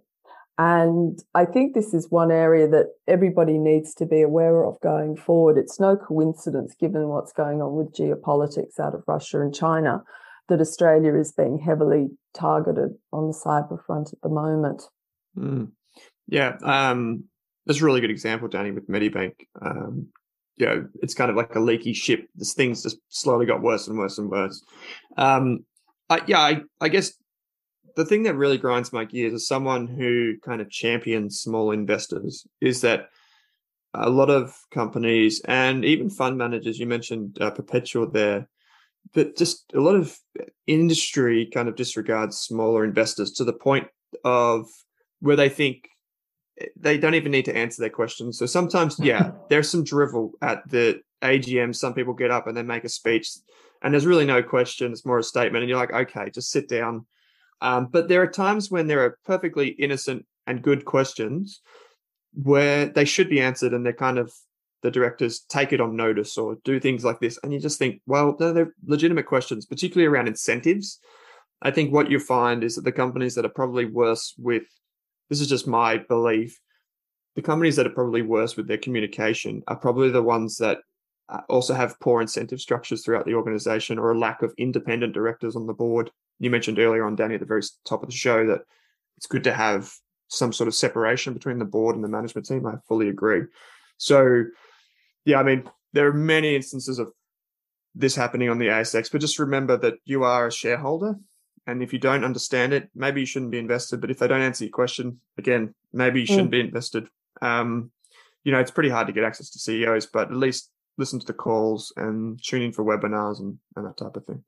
And I think this is one area that everybody needs to be aware of going forward. It's no coincidence, given what's going on with geopolitics out of Russia and China, that Australia is being heavily targeted on the cyber front at the moment. Mm. Yeah, um, that's a really good example, Danny, with Medibank. Um, you know, it's kind of like a leaky ship. This things just slowly got worse and worse and worse. Um, I, yeah, I, I guess the thing that really grinds my gears as someone who kind of champions small investors is that a lot of companies and even fund managers, you mentioned uh, Perpetual there, but just a lot of industry kind of disregards smaller investors to the point of where they think they don't even need to answer their questions. So sometimes, yeah, there's some drivel at the A G M. Some people get up and they make a speech and there's really no question. It's more a statement. And you're like, okay, just sit down. Um, but there are times when there are perfectly innocent and good questions where they should be answered and they're kind of, the directors take it on notice or do things like this. And you just think, well, no, they're legitimate questions, particularly around incentives. I think what you find is that the companies that are probably worse with, this is just my belief, the companies that are probably worse with their communication are probably the ones that also have poor incentive structures throughout the organization or a lack of independent directors on the board. You mentioned earlier on, Danny, at the very top of the show, that it's good to have some sort of separation between the board and the management team. I fully agree. So, yeah, I mean, there are many instances of this happening on the A S X, but just remember that you are a shareholder. And if you don't understand it, maybe you shouldn't be invested. But if they don't answer your question, again, maybe you shouldn't mm. be invested. Um, you know, it's pretty hard to get access to C E Os, but at least listen to the calls and tune in for webinars and, and that type of thing.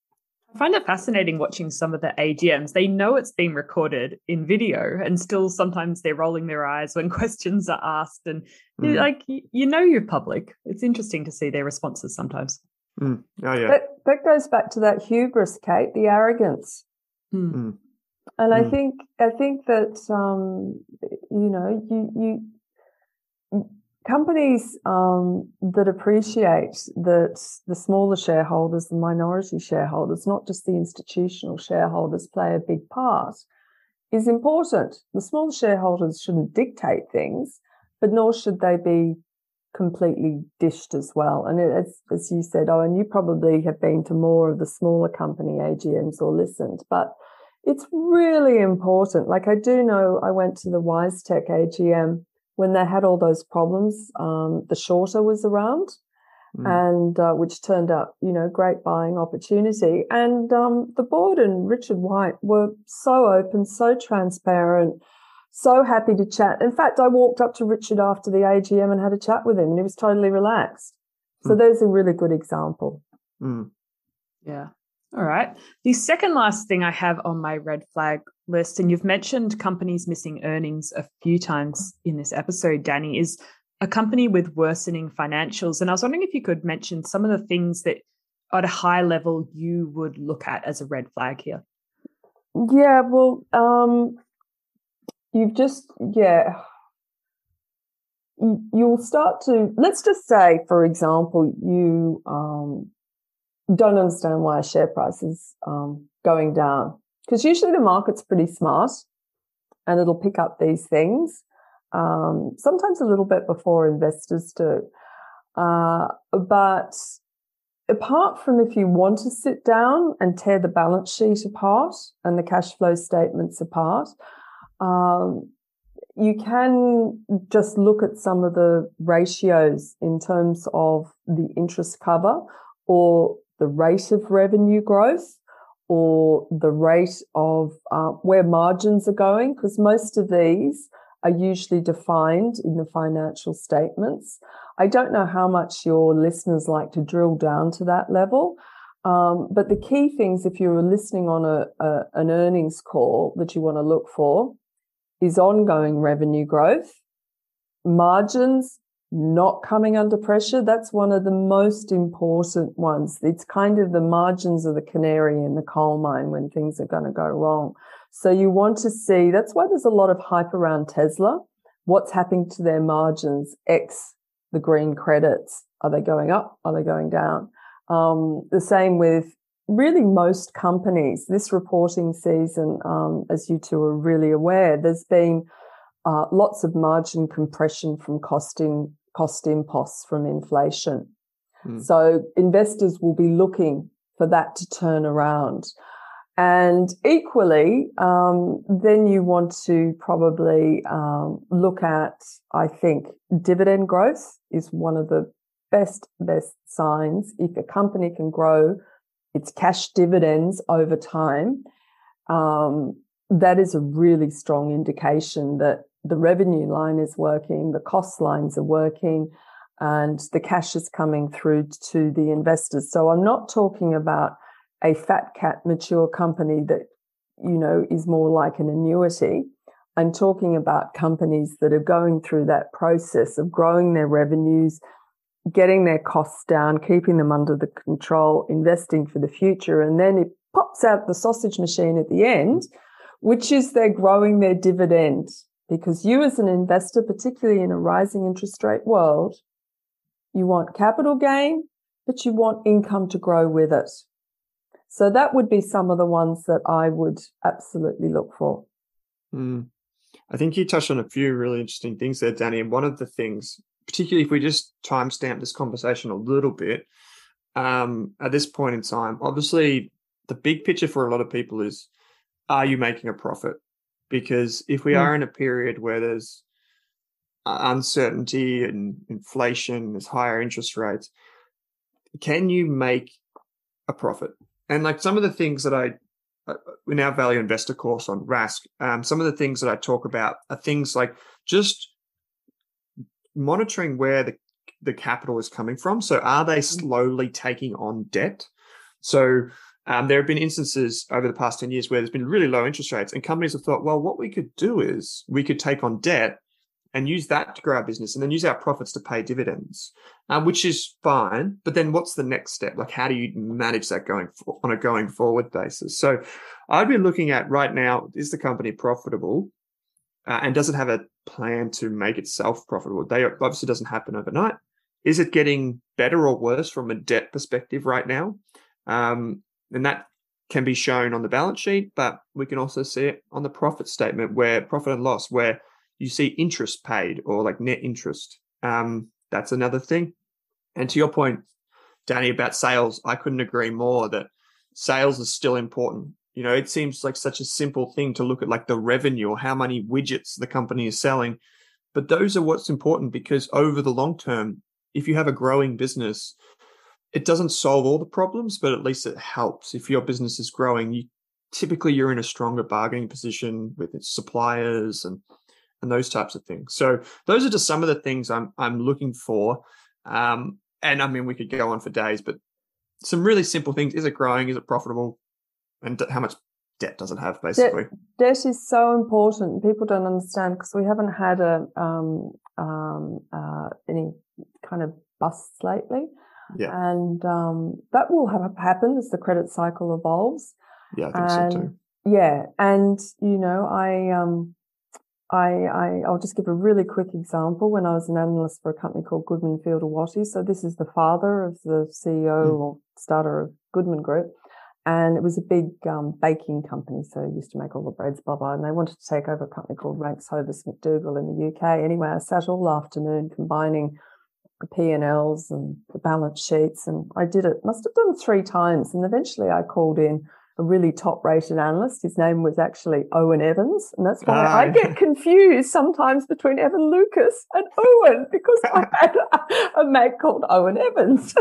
I find it fascinating watching some of the A G Ms. They know it's being recorded in video and still sometimes they're rolling their eyes when questions are asked. And mm. like, you know, you're public. It's interesting to see their responses sometimes. Mm. Oh, yeah. That, that goes back to that hubris, Kate, the arrogance. Mm. Mm. And I mm. think I think that um, you know you you companies um, that appreciate that the smaller shareholders, the minority shareholders, not just the institutional shareholders, play a big part is important. The small shareholders shouldn't dictate things, but nor should they be completely dished as well. And as, as you said, oh, and you probably have been to more of the smaller company A G Ms or listened, but it's really important. Like I do know I went to the WiseTech A G M when they had all those problems. Um, the shorter was around, mm. and uh, which turned out, you know, great buying opportunity. And um, the board and Richard White were so open, so transparent, so happy to chat. In fact, I walked up to Richard after the A G M and had a chat with him, and he was totally relaxed. So mm. there's a really good example. Mm. Yeah. All right. The second last thing I have on my red flag list, and you've mentioned companies missing earnings a few times in this episode, Danny, is a company with worsening financials. And I was wondering if you could mention some of the things that at a high level you would look at as a red flag here. Yeah, well, um, you've just, yeah, you'll start to, let's just say, for example, you um, don't understand why a share price is um, going down. Because usually the market's pretty smart and it'll pick up these things, um, sometimes a little bit before investors do. Uh, but apart from if you want to sit down and tear the balance sheet apart and the cash flow statements apart, um, you can just look at some of the ratios in terms of the interest cover or the rate of revenue growth or the rate of uh, where margins are going, because most of these are usually defined in the financial statements. I don't know how much your listeners like to drill down to that level, um, but the key things, if you're listening on a, a an earnings call that you want to look for, is ongoing revenue growth, margins not coming under pressure. That's one of the most important ones. It's kind of the margins of the canary in the coal mine when things are going to go wrong. So you want to see, that's why there's a lot of hype around Tesla. What's happening to their margins, X the green credits? Are they going up? Are they going down? Um, the same with really most companies. This reporting season, um, as you two are really aware, there's been uh, lots of margin compression from costing cost imposts from inflation. Hmm. So investors will be looking for that to turn around. And equally, um, then you want to probably um, look at, I think, dividend growth is one of the best, best signs. If a company can grow its cash dividends over time, um, that is a really strong indication that the revenue line is working, the cost lines are working, and the cash is coming through to the investors. So I'm not talking about a fat cat mature company that, you know, is more like an annuity. I'm talking about companies that are going through that process of growing their revenues, getting their costs down, keeping them under the control, investing for the future, and then it pops out the sausage machine at the end, which is they're growing their dividend. Because you as an investor, particularly in a rising interest rate world, you want capital gain, but you want income to grow with it. So that would be some of the ones that I would absolutely look for. Mm. I think you touched on a few really interesting things there, Danny. And one of the things, particularly if we just timestamp this conversation a little bit, um, at this point in time, obviously the big picture for a lot of people is, are you making a profit? Because if we mm. are in a period where there's uncertainty and inflation, there's higher interest rates, can you make a profit? And like some of the things that I, in our value investor course on Rask, um, some of the things that I talk about are things like just monitoring where the, the capital is coming from. So are they slowly taking on debt? So Um, there have been instances over the past ten years where there's been really low interest rates and companies have thought, well, what we could do is we could take on debt and use that to grow our business and then use our profits to pay dividends, um, which is fine. But then what's the next step? Like, how do you manage that going for, on a going forward basis? So I'd be looking at right now, is the company profitable? uh, and doesn't have a plan to make itself profitable. They obviously doesn't happen overnight. Is it getting better or worse from a debt perspective right now? Um, and that can be shown on the balance sheet, but we can also see it on the profit statement, where profit and loss, where you see interest paid or like net interest. Um, that's another thing. And to your point, Danny, about sales, I couldn't agree more that sales is still important. You know, it seems like such a simple thing to look at, like the revenue or how many widgets the company is selling. But those are what's important, because over the long term, if you have a growing business, it doesn't solve all the problems, but at least it helps. If your business is growing, you typically you're in a stronger bargaining position with its suppliers and and those types of things. So those are just some of the things I'm I'm looking for. Um, and I mean, we could go on for days, but some really simple things. Is it growing? Is it profitable? And how much debt does it have, basically? Debt, debt is so important. People don't understand, because we haven't had a um, um, uh, any kind of busts lately. Yeah. And um, that will have happen as the credit cycle evolves. Yeah, I think and, so too. Yeah. And, you know, I, um, I, I, I'll just give a really quick example. When I was an analyst for a company called Goodman Fielder-Watty, so this is the father of the C E O mm. or starter of Goodman Group. And it was a big um, baking company, so it used to make all the breads, blah, blah. And they wanted to take over a company called Ranks Hovis McDougall in the U K. Anyway, I sat all afternoon combining the P and L's and the balance sheets, and I did it, must have done three times. And eventually I called in a really top-rated analyst. His name was actually Owen Evans, and that's why ah. I get confused sometimes between Evan Lucas and Owen, because I had a, a mate called Owen Evans.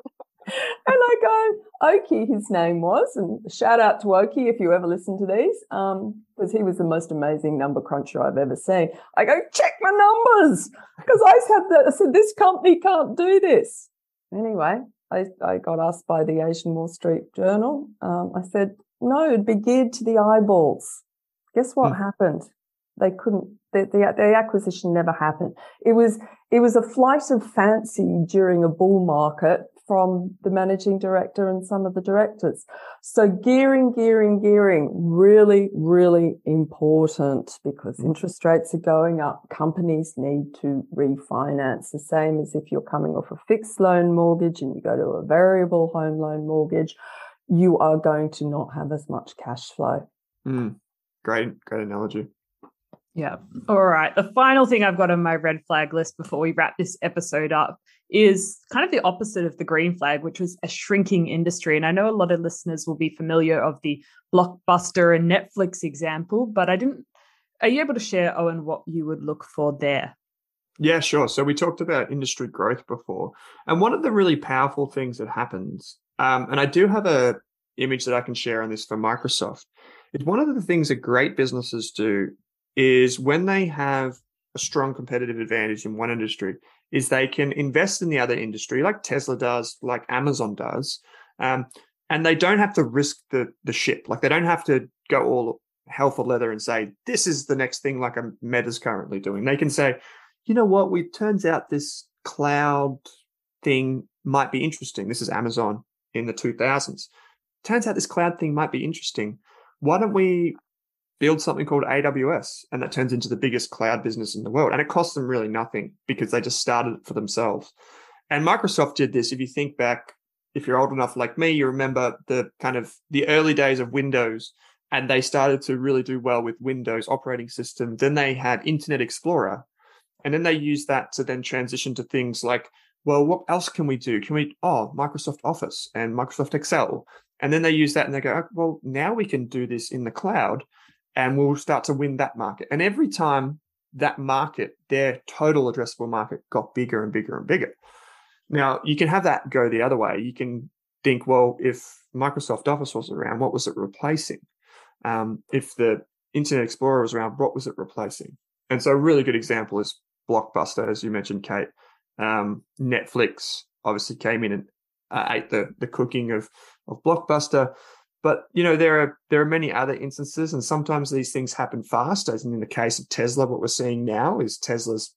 And I go, Oki, his name was, and shout out to Oki if you ever listen to these, um, because he was the most amazing number cruncher I've ever seen. I go, check my numbers, because I said that. I said, this company can't do this. Anyway, I, I got asked by the Asian Wall Street Journal. Um, I said, no, it'd be geared to the eyeballs. Guess what hmm. happened? They couldn't. The, the, the acquisition never happened. It was it was a flight of fancy during a bull market from the managing director and some of the directors. So gearing, gearing, gearing, really, really important, because interest rates are going up. Companies need to refinance, the same as if you're coming off a fixed loan mortgage and you go to a variable home loan mortgage, you are going to not have as much cash flow. Mm, great, great analogy. Yeah. All right. The final thing I've got on my red flag list before we wrap this episode up is kind of the opposite of the green flag, which was a shrinking industry. And I know a lot of listeners will be familiar of the Blockbuster and Netflix example, but I didn't. Are you able to share, Owen, what you would look for there? Yeah, sure. So we talked about industry growth before. And one of the really powerful things that happens, um, and I do have a image that I can share on this for Microsoft, is one of the things that great businesses do is when they have a strong competitive advantage in one industry, is they can invest in the other industry, like Tesla does, like Amazon does, um, and they don't have to risk the the ship. Like they don't have to go all hell for leather and say, this is the next thing like a Meta's currently doing. They can say, you know what, we turns out this cloud thing might be interesting. This is Amazon in the two thousands. Turns out this cloud thing might be interesting. Why don't we build something called A W S, and that turns into the biggest cloud business in the world. And it costs them really nothing because they just started it for themselves. And Microsoft did this. If you think back, if you're old enough like me, you remember the kind of the early days of Windows, and they started to really do well with Windows operating system. Then they had Internet Explorer, and then they used that to then transition to things like, well, what else can we do? Can we, oh, Microsoft Office and Microsoft Excel. And then they use that and they go, oh, well, now we can do this in the cloud. And we'll start to win that market. And every time that market, their total addressable market got bigger and bigger and bigger. Now, you can have that go the other way. You can think, well, if Microsoft Office was around, what was it replacing? Um, if the Internet Explorer was around, what was it replacing? And so a really good example is Blockbuster, as you mentioned, Kate. Um, Netflix obviously came in and uh, ate the, the cooking of, of Blockbuster. But, you know, there are there are many other instances, and sometimes these things happen fast, as in the case of Tesla. What we're seeing now is Tesla's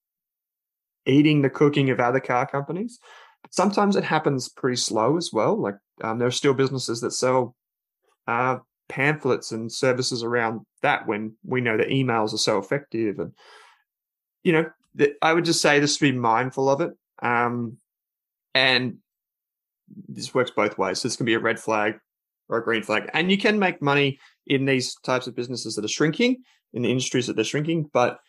eating the cooking of other car companies. But sometimes it happens pretty slow as well. Like um, there are still businesses that sell uh, pamphlets and services around that when we know that emails are so effective. And, you know, th- I would just say just to be mindful of it. Um, and this works both ways. So this can be a red flag or a green flag. And you can make money in these types of businesses that are shrinking, in the industries that they're shrinking. But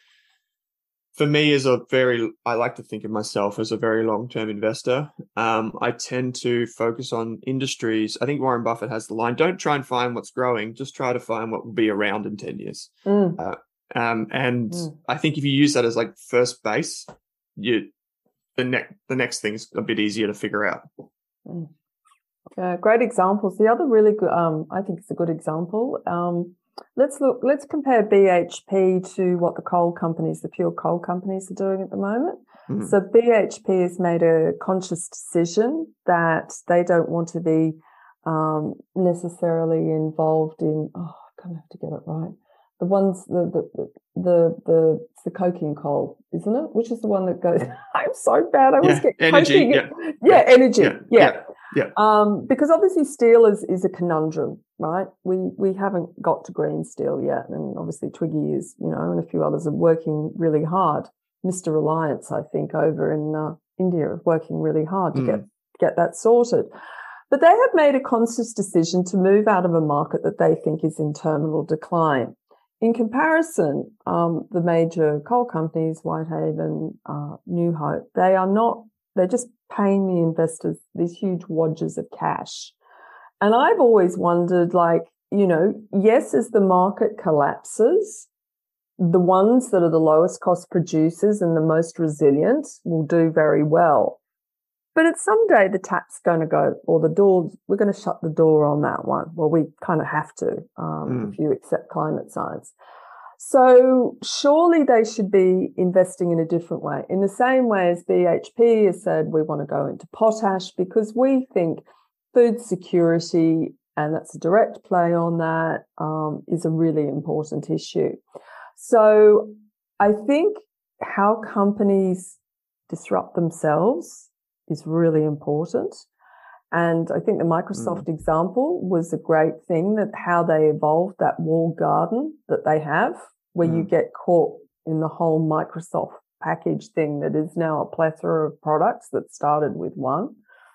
for me, as a very, I like to think of myself as a very long-term investor. Um, I tend to focus on industries. I think Warren Buffett has the line, don't try and find what's growing, just try to find what will be around in ten years. Mm. Uh, um, and Mm. I think if you use that as like first base, you the next the next thing's a bit easier to figure out. Mm. Uh, great examples. The other really good, um, I think it's a good example. Um, let's look. Let's compare B H P to what the coal companies, the pure coal companies, are doing at the moment. Mm. So B H P has made a conscious decision that they don't want to be um, necessarily involved in. Oh, I kind of have to get it right. The ones, the the the the it's the coking coal, isn't it? Which is the one that goes? I'm so bad. I always Yeah, get energy, coking. yeah. yeah, energy. Yeah, yeah. yeah. Yeah. Um, because obviously steel is, is a conundrum, right? We we haven't got to green steel yet. And obviously Twiggy is, you know, and a few others are working really hard. Mister Reliance, I think, over in uh, India are working really hard to mm. get, get that sorted. But they have made a conscious decision to move out of a market that they think is in terminal decline. In comparison, um, the major coal companies, Whitehaven, uh, New Hope, they are not, they're just paying the investors these huge wadges of cash. And I've always wondered, like, you know, yes, as the market collapses, the ones that are the lowest cost producers and the most resilient will do very well. But at someday the tap's going to go, or the door, we're going to shut the door on that one. Well, we kind of have to, um, mm. if you accept climate science. So surely they should be investing in a different way, in the same way as B H P has said we want to go into potash because we think food security, and that's a direct play on that, um, is a really important issue. So I think how companies disrupt themselves is really important. And I think the Microsoft mm. example was a great thing, that how they evolved that walled garden that they have, where mm. you get caught in the whole Microsoft package thing that is now a plethora of products that started with one.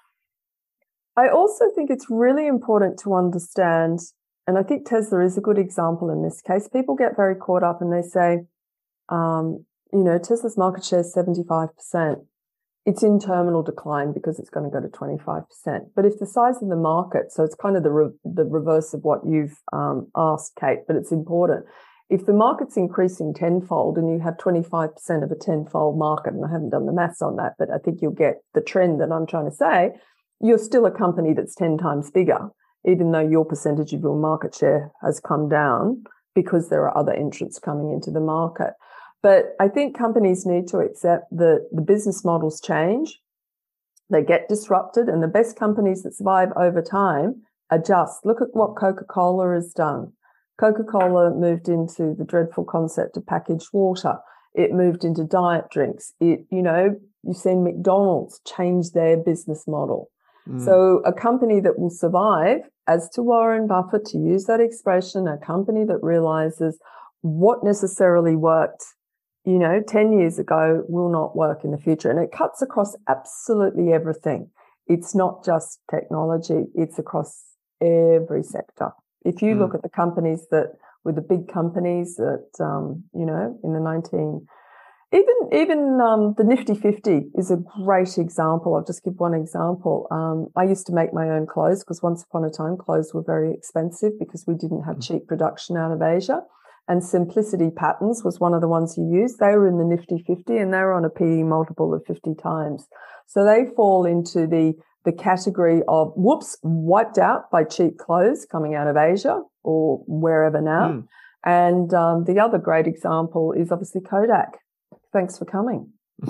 I also think it's really important to understand, and I think Tesla is a good example in this case. People get very caught up and they say, um, you know, Tesla's market share is seventy-five percent. It's in terminal decline because it's going to go to twenty-five percent. But if the size of the market, so it's kind of the re- the reverse of what you've um, asked, Kate, but it's important. If the market's increasing tenfold and you have twenty-five percent of a tenfold market, and I haven't done the maths on that, but I think you'll get the trend that I'm trying to say, you're still a company that's ten times bigger, even though your percentage of your market share has come down because there are other entrants coming into the market. But I think companies need to accept that the business models change, they get disrupted, and the best companies that survive over time adjust. Look at what Coca-Cola has done. Coca-Cola moved into the dreadful concept of packaged water. It moved into diet drinks. It, you know, you've seen McDonald's change their business model. Mm. So a company that will survive, as to Warren Buffett, to use that expression, a company that realizes what necessarily worked, you know, ten years ago will not work in the future. And it cuts across absolutely everything. It's not just technology. It's across every sector. If you mm. look at the companies that were the big companies that, um, you know, in the nineteen, even, even um, the Nifty fifty is a great example. I'll just give one example. Um, I used to make my own clothes because once upon a time clothes were very expensive because we didn't have mm. cheap production out of Asia. And Simplicity Patterns was one of the ones you used. They were in the Nifty fifty and they were on a P E multiple of fifty times. So they fall into the, the category of, whoops, wiped out by cheap clothes coming out of Asia or wherever now. Mm. And um, the other great example is obviously Kodak. Thanks for coming.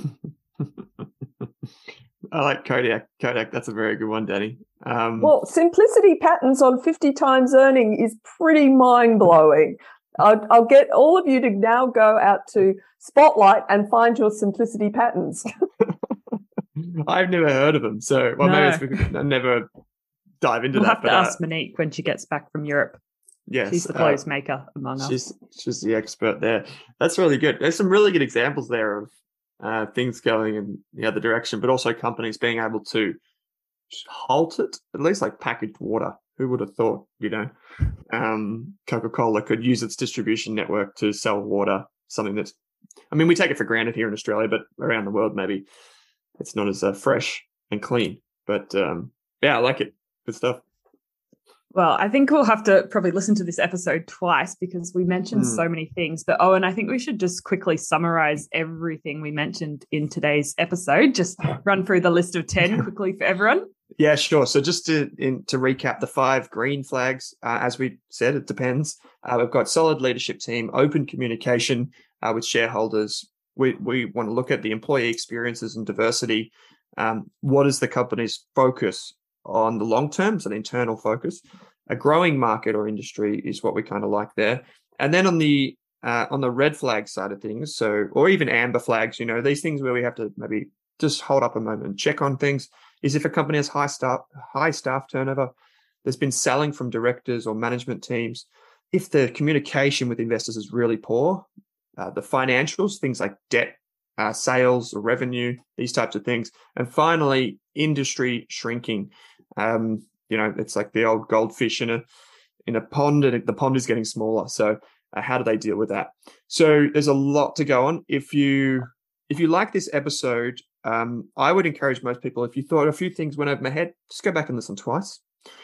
I like Kodak. Kodak, that's a very good one, Danny. Um, well, Simplicity Patterns on fifty times earning is pretty mind-blowing. I'll, I'll get all of you to now go out to Spotlight and find your Simplicity Patterns. I've never heard of them, so well, no. maybe it's because I never dive into we'll that. We'll have but, to uh, ask Monique when she gets back from Europe. Yes, she's the uh, clothes maker among us. She's she's the expert there. That's really good. There's some really good examples there of uh, things going in the other direction, but also companies being able to halt it, at least like packaged water. Who would have thought, you know, um, Coca-Cola could use its distribution network to sell water, something that's, I mean, we take it for granted here in Australia, but around the world, maybe it's not as uh, fresh and clean. But um, yeah, I like it. Good stuff. Well, I think we'll have to probably listen to this episode twice because we mentioned Mm. so many things. But Owen, I think we should just quickly summarize everything we mentioned in today's episode. Just run through the list of ten quickly for everyone. Yeah, sure. So just to in, to recap the five green flags, uh, as we said, it depends. Uh, we've got solid leadership team, open communication uh, with shareholders. We we want to look at the employee experiences and diversity. Um, what is the company's focus on the long term? So the internal focus. A growing market or industry is what we kind of like there. And then on the uh, on the red flag side of things, so or even amber flags, you know, these things where we have to maybe just hold up a moment and check on things. Is if a company has high staff, high staff turnover, there's been selling from directors or management teams, if the communication with investors is really poor, uh, the financials, things like debt, uh, sales or revenue, these types of things. And finally, industry shrinking. Um, you know, it's like the old goldfish in a in a pond, and the pond is getting smaller. So uh, how do they deal with that? So there's a lot to go on. If you if you like this episode, Um, I would encourage most people, if you thought a few things went over my head, just go back and listen twice.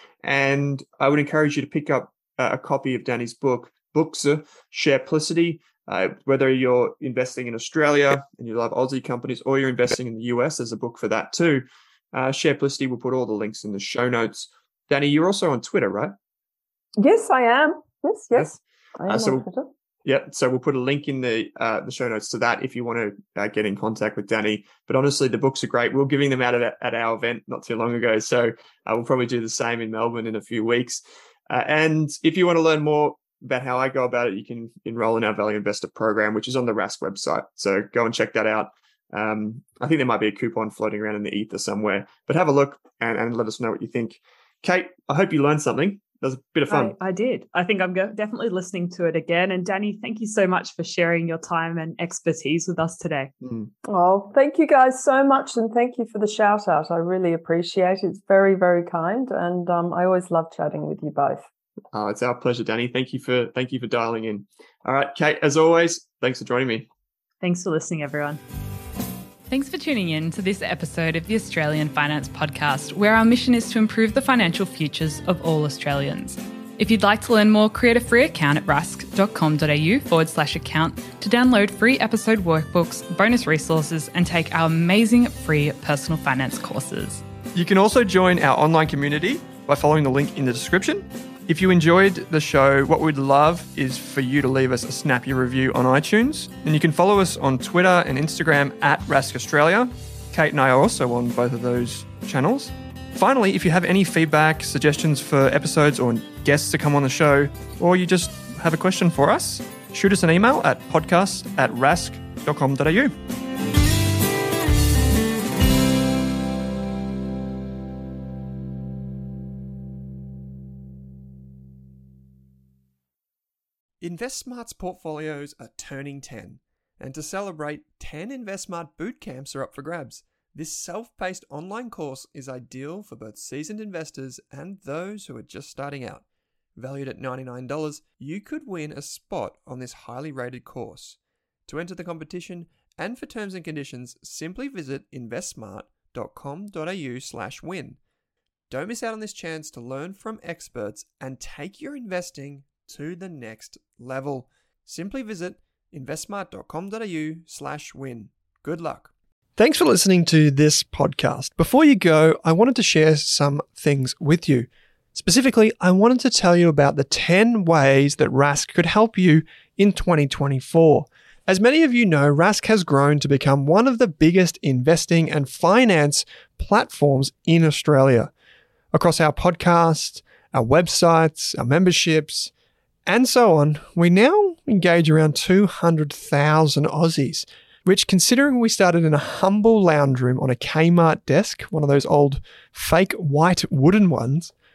And I would encourage you to pick up a, a copy of Danny's book, Books, uh, Shareaplicity. Uh, whether you're investing in Australia and you love Aussie companies, or you're investing in the U S, there's a book for that too. Uh, Shareaplicity, we'll put all the links in the show notes. Danny, you're also on Twitter, right? Yes, I am. Yes, yes. I am Uh, so on Twitter. Yeah, so we'll put a link in the uh, the show notes to that if you want to uh, get in contact with Danny. But honestly, the books are great. We were giving them out at, at our event not too long ago, so uh, we'll probably do the same in Melbourne in a few weeks. Uh, and if you want to learn more about how I go about it, you can enroll in our Value Investor program, which is on the Rask website. So go and check that out. Um, I think there might be a coupon floating around in the ether somewhere, but have a look and, and let us know what you think. Kate, I hope you learned something. That was a bit of fun. I, I did. I think I'm go- definitely listening to it again. And Danny, thank you so much for sharing your time and expertise with us today. Mm. Oh, thank you guys so much. And thank you for the shout out. I really appreciate it. It's very, very kind. And um, I always love chatting with you both. Oh, it's our pleasure, Danny. Thank you for thank you for dialing in. All right, Kate, as always, thanks for joining me. Thanks for listening, everyone. Thanks for tuning in to this episode of the Australian Finance Podcast, where our mission is to improve the financial futures of all Australians. If you'd like to learn more, create a free account at rask.com.au forward slash account to download free episode workbooks, bonus resources, and take our amazing free personal finance courses. You can also join our online community by following the link in the description. If you enjoyed the show, what we'd love is for you to leave us a snappy review on iTunes. And you can follow us on Twitter and Instagram at Rask Australia. Kate and I are also on both of those channels. Finally, if you have any feedback, suggestions for episodes or guests to come on the show, or you just have a question for us, shoot us an email at podcast at rask dot com dot a u. InvestSmart's portfolios are turning ten, and to celebrate, ten InvestSmart boot camps are up for grabs. This self-paced online course is ideal for both seasoned investors and those who are just starting out. Valued at ninety-nine dollars, you could win a spot on this highly rated course. To enter the competition and for terms and conditions, simply visit investsmart.com.au slash win. Don't miss out on this chance to learn from experts and take your investing to the next level. Simply visit investsmart.com.au slash win. Good luck. Thanks for listening to this podcast. Before you go, I wanted to share some things with you. Specifically, I wanted to tell you about the ten ways that Rask could help you in twenty twenty-four. As many of you know, Rask has grown to become one of the biggest investing and finance platforms in Australia. Across our podcasts, our websites, our memberships, and so on, we now engage around two hundred thousand Aussies, which, considering we started in a humble lounge room on a Kmart desk, one of those old fake white wooden ones,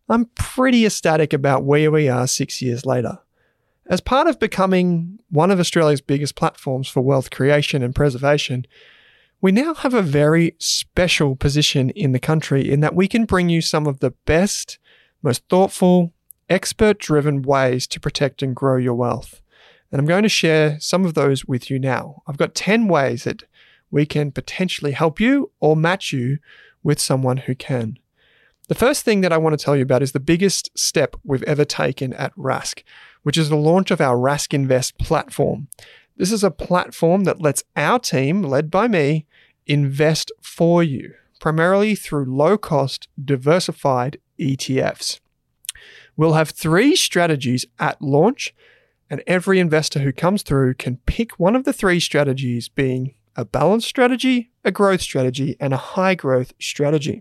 I'm pretty ecstatic about where we are six years later. As part of becoming one of Australia's biggest platforms for wealth creation and preservation, we now have a very special position in the country in that we can bring you some of the best, most thoughtful, expert-driven ways to protect and grow your wealth. And I'm going to share some of those with you now. I've got ten ways that we can potentially help you or match you with someone who can. The first thing that I want to tell you about is the biggest step we've ever taken at Rask, which is the launch of our Rask Invest platform. This is a platform that lets our team, led by me, invest for you, primarily through low-cost, diversified E T Fs. We'll have three strategies at launch, and every investor who comes through can pick one of the three strategies, being a balanced strategy, a growth strategy, and a high growth strategy.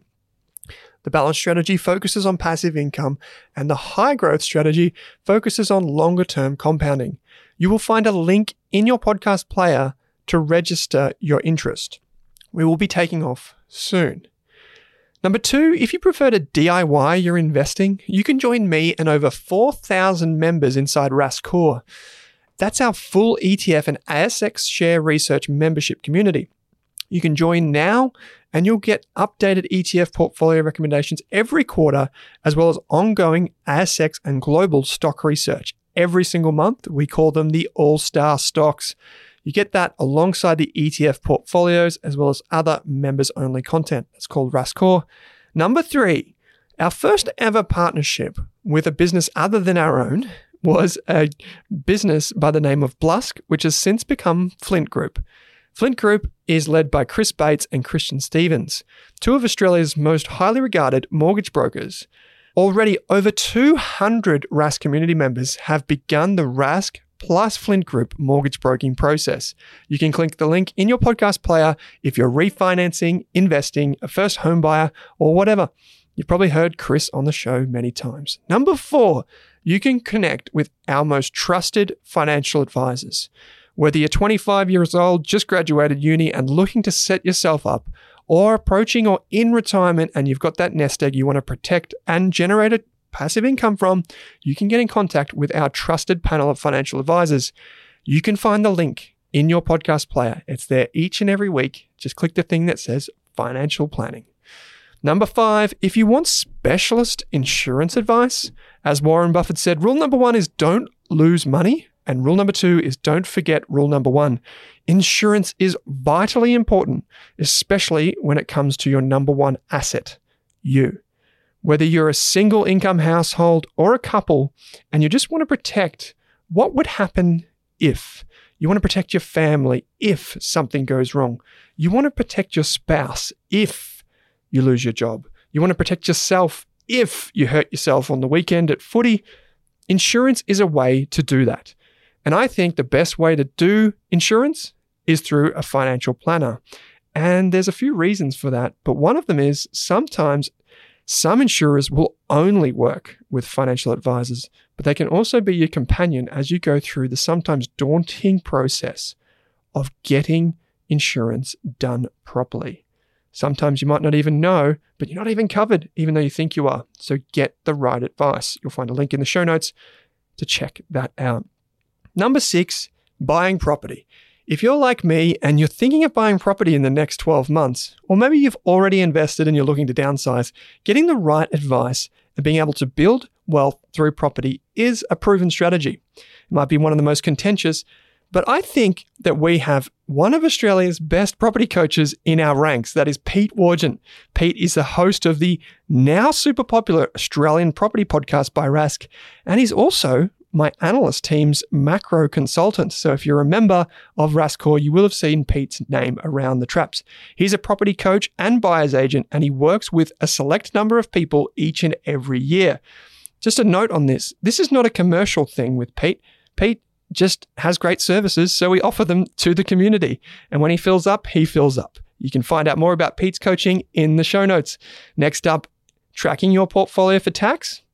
The balanced strategy focuses on passive income, and the high growth strategy focuses on longer term compounding. You will find a link in your podcast player to register your interest. We will be taking off soon. Number two, if you prefer to D I Y your investing, you can join me and over four thousand members inside Rask Core. That's our full E T F and A S X share research membership community. You can join now and you'll get updated E T F portfolio recommendations every quarter, as well as ongoing A S X and global stock research. Every single month, we call them the All-Star Stocks. You get that alongside the E T F portfolios, as well as other members-only content. It's called Rask Core. Number three, our first ever partnership with a business other than our own was a business by the name of Blusk, which has since become Flint Group. Flint Group is led by Chris Bates and Christian Stevens, two of Australia's most highly regarded mortgage brokers. Already over two hundred Rask community members have begun the Rask plus Flint Group mortgage broking process. You can click the link in your podcast player if you're refinancing, investing, a first home buyer, or whatever. You've probably heard Chris on the show many times. Number four, you can connect with our most trusted financial advisors. Whether you're twenty-five years old, just graduated uni and looking to set yourself up, or approaching or in retirement and you've got that nest egg you want to protect and generate a passive income from, you can get in contact with our trusted panel of financial advisors. You can find the link in your podcast player. It's there each and every week. Just click the thing that says financial planning. Number five, if you want specialist insurance advice, as Warren Buffett said, rule number one is don't lose money. And rule number two is don't forget rule number one. Insurance is vitally important, especially when it comes to your number one asset, you. Whether you're a single income household or a couple, and you just want to protect what would happen if. You want to protect your family if something goes wrong. You want to protect your spouse if you lose your job. You want to protect yourself if you hurt yourself on the weekend at footy. Insurance is a way to do that. And I think the best way to do insurance is through a financial planner. And there's a few reasons for that. But one of them is sometimes some insurers will only work with financial advisors, but they can also be your companion as you go through the sometimes daunting process of getting insurance done properly. Sometimes you might not even know, but you're not even covered, even though you think you are. So get the right advice. You'll find a link in the show notes to check that out. Number six, buying property. If you're like me and you're thinking of buying property in the next twelve months, or maybe you've already invested and you're looking to downsize, getting the right advice and being able to build wealth through property is a proven strategy. It might be one of the most contentious, but I think that we have one of Australia's best property coaches in our ranks. That is Pete Wargent. Pete is the host of the now super popular Australian property podcast by Rask, and he's also my analyst team's macro consultant. So if you're a member of Rask Core, you will have seen Pete's name around the traps. He's a property coach and buyer's agent, and he works with a select number of people each and every year. Just a note on this. This is not a commercial thing with Pete. Pete just has great services, so we offer them to the community. And when he fills up, he fills up. You can find out more about Pete's coaching in the show notes. Next up, tracking your portfolio for tax.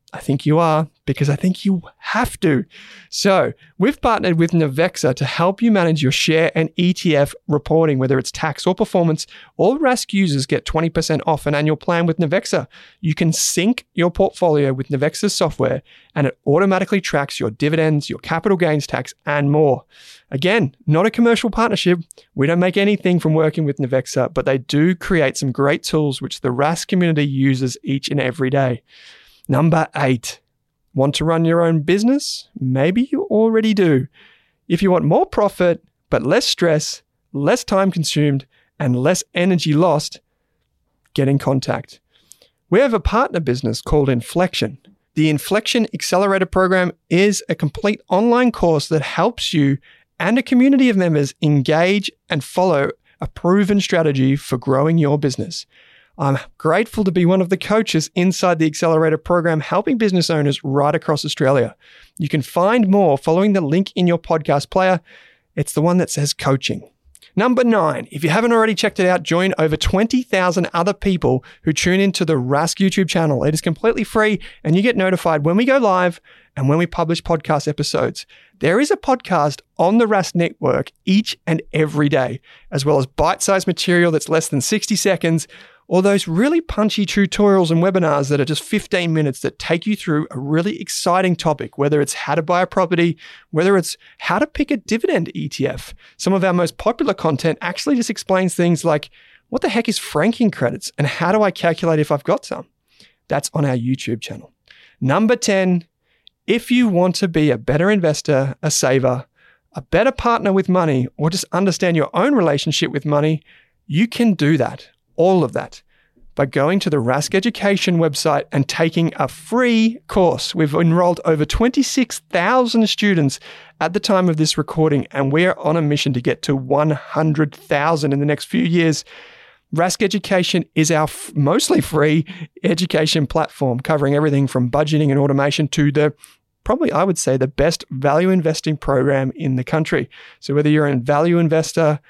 I think you are, because I think you have to. So we've partnered with Navexa to help you manage your share and E T F reporting, whether it's tax or performance. All Rask users get twenty percent off an annual plan with Navexa. You can sync your portfolio with Navexa's software, and it automatically tracks your dividends, your capital gains tax, and more. Again, not a commercial partnership. We don't make anything from working with Navexa, but they do create some great tools which the Rask community uses each and every day. Number eight, want to run your own business? Maybe you already do. If you want more profit, but less stress, less time consumed, and less energy lost, get in contact. We have a partner business called Inflection. The Inflection Accelerator Program is a complete online course that helps you and a community of members engage and follow a proven strategy for growing your business. I'm grateful to be one of the coaches inside the Accelerator Program, helping business owners right across Australia. You can find more following the link in your podcast player. It's the one that says coaching. Number nine, if you haven't already checked it out, join over twenty thousand other people who tune into the Rask YouTube channel. It is completely free, and you get notified when we go live and when we publish podcast episodes. There is a podcast on the Rask Network each and every day, as well as bite-sized material that's less than sixty seconds, or those really punchy tutorials and webinars that are just fifteen minutes that take you through a really exciting topic, whether it's how to buy a property, whether it's how to pick a dividend E T F. Some of our most popular content actually just explains things like, what the heck is franking credits and how do I calculate if I've got some? That's on our YouTube channel. Number ten, if you want to be a better investor, a saver, a better partner with money, or just understand your own relationship with money, you can do that. All of that by going to the Rask Education website and taking a free course. We've enrolled over twenty-six thousand students at the time of this recording, and we're on a mission to get to one hundred thousand in the next few years. Rask Education is our f- mostly free education platform covering everything from budgeting and automation to the probably, I would say, the best value investing program in the country. So whether you're a value investor,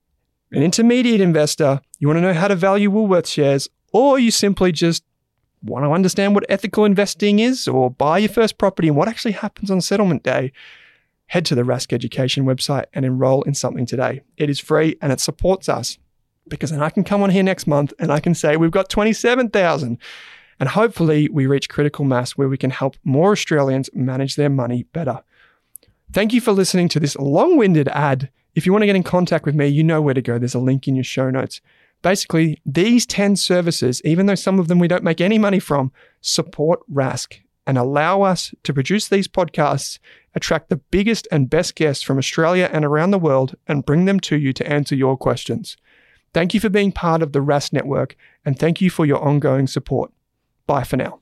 an intermediate investor, you want to know how to value Woolworths shares, or you simply just want to understand what ethical investing is or buy your first property and what actually happens on settlement day, head to the Rask Education website and enroll in something today. It is free and it supports us, because then I can come on here next month and I can say we've got twenty-seven thousand, and hopefully we reach critical mass where we can help more Australians manage their money better. Thank you for listening to this long-winded ad. If you want to get in contact with me, you know where to go. There's a link in your show notes. Basically, these ten services, even though some of them we don't make any money from, support Rask and allow us to produce these podcasts, attract the biggest and best guests from Australia and around the world, and bring them to you to answer your questions. Thank you for being part of the Rask Network, and thank you for your ongoing support. Bye for now.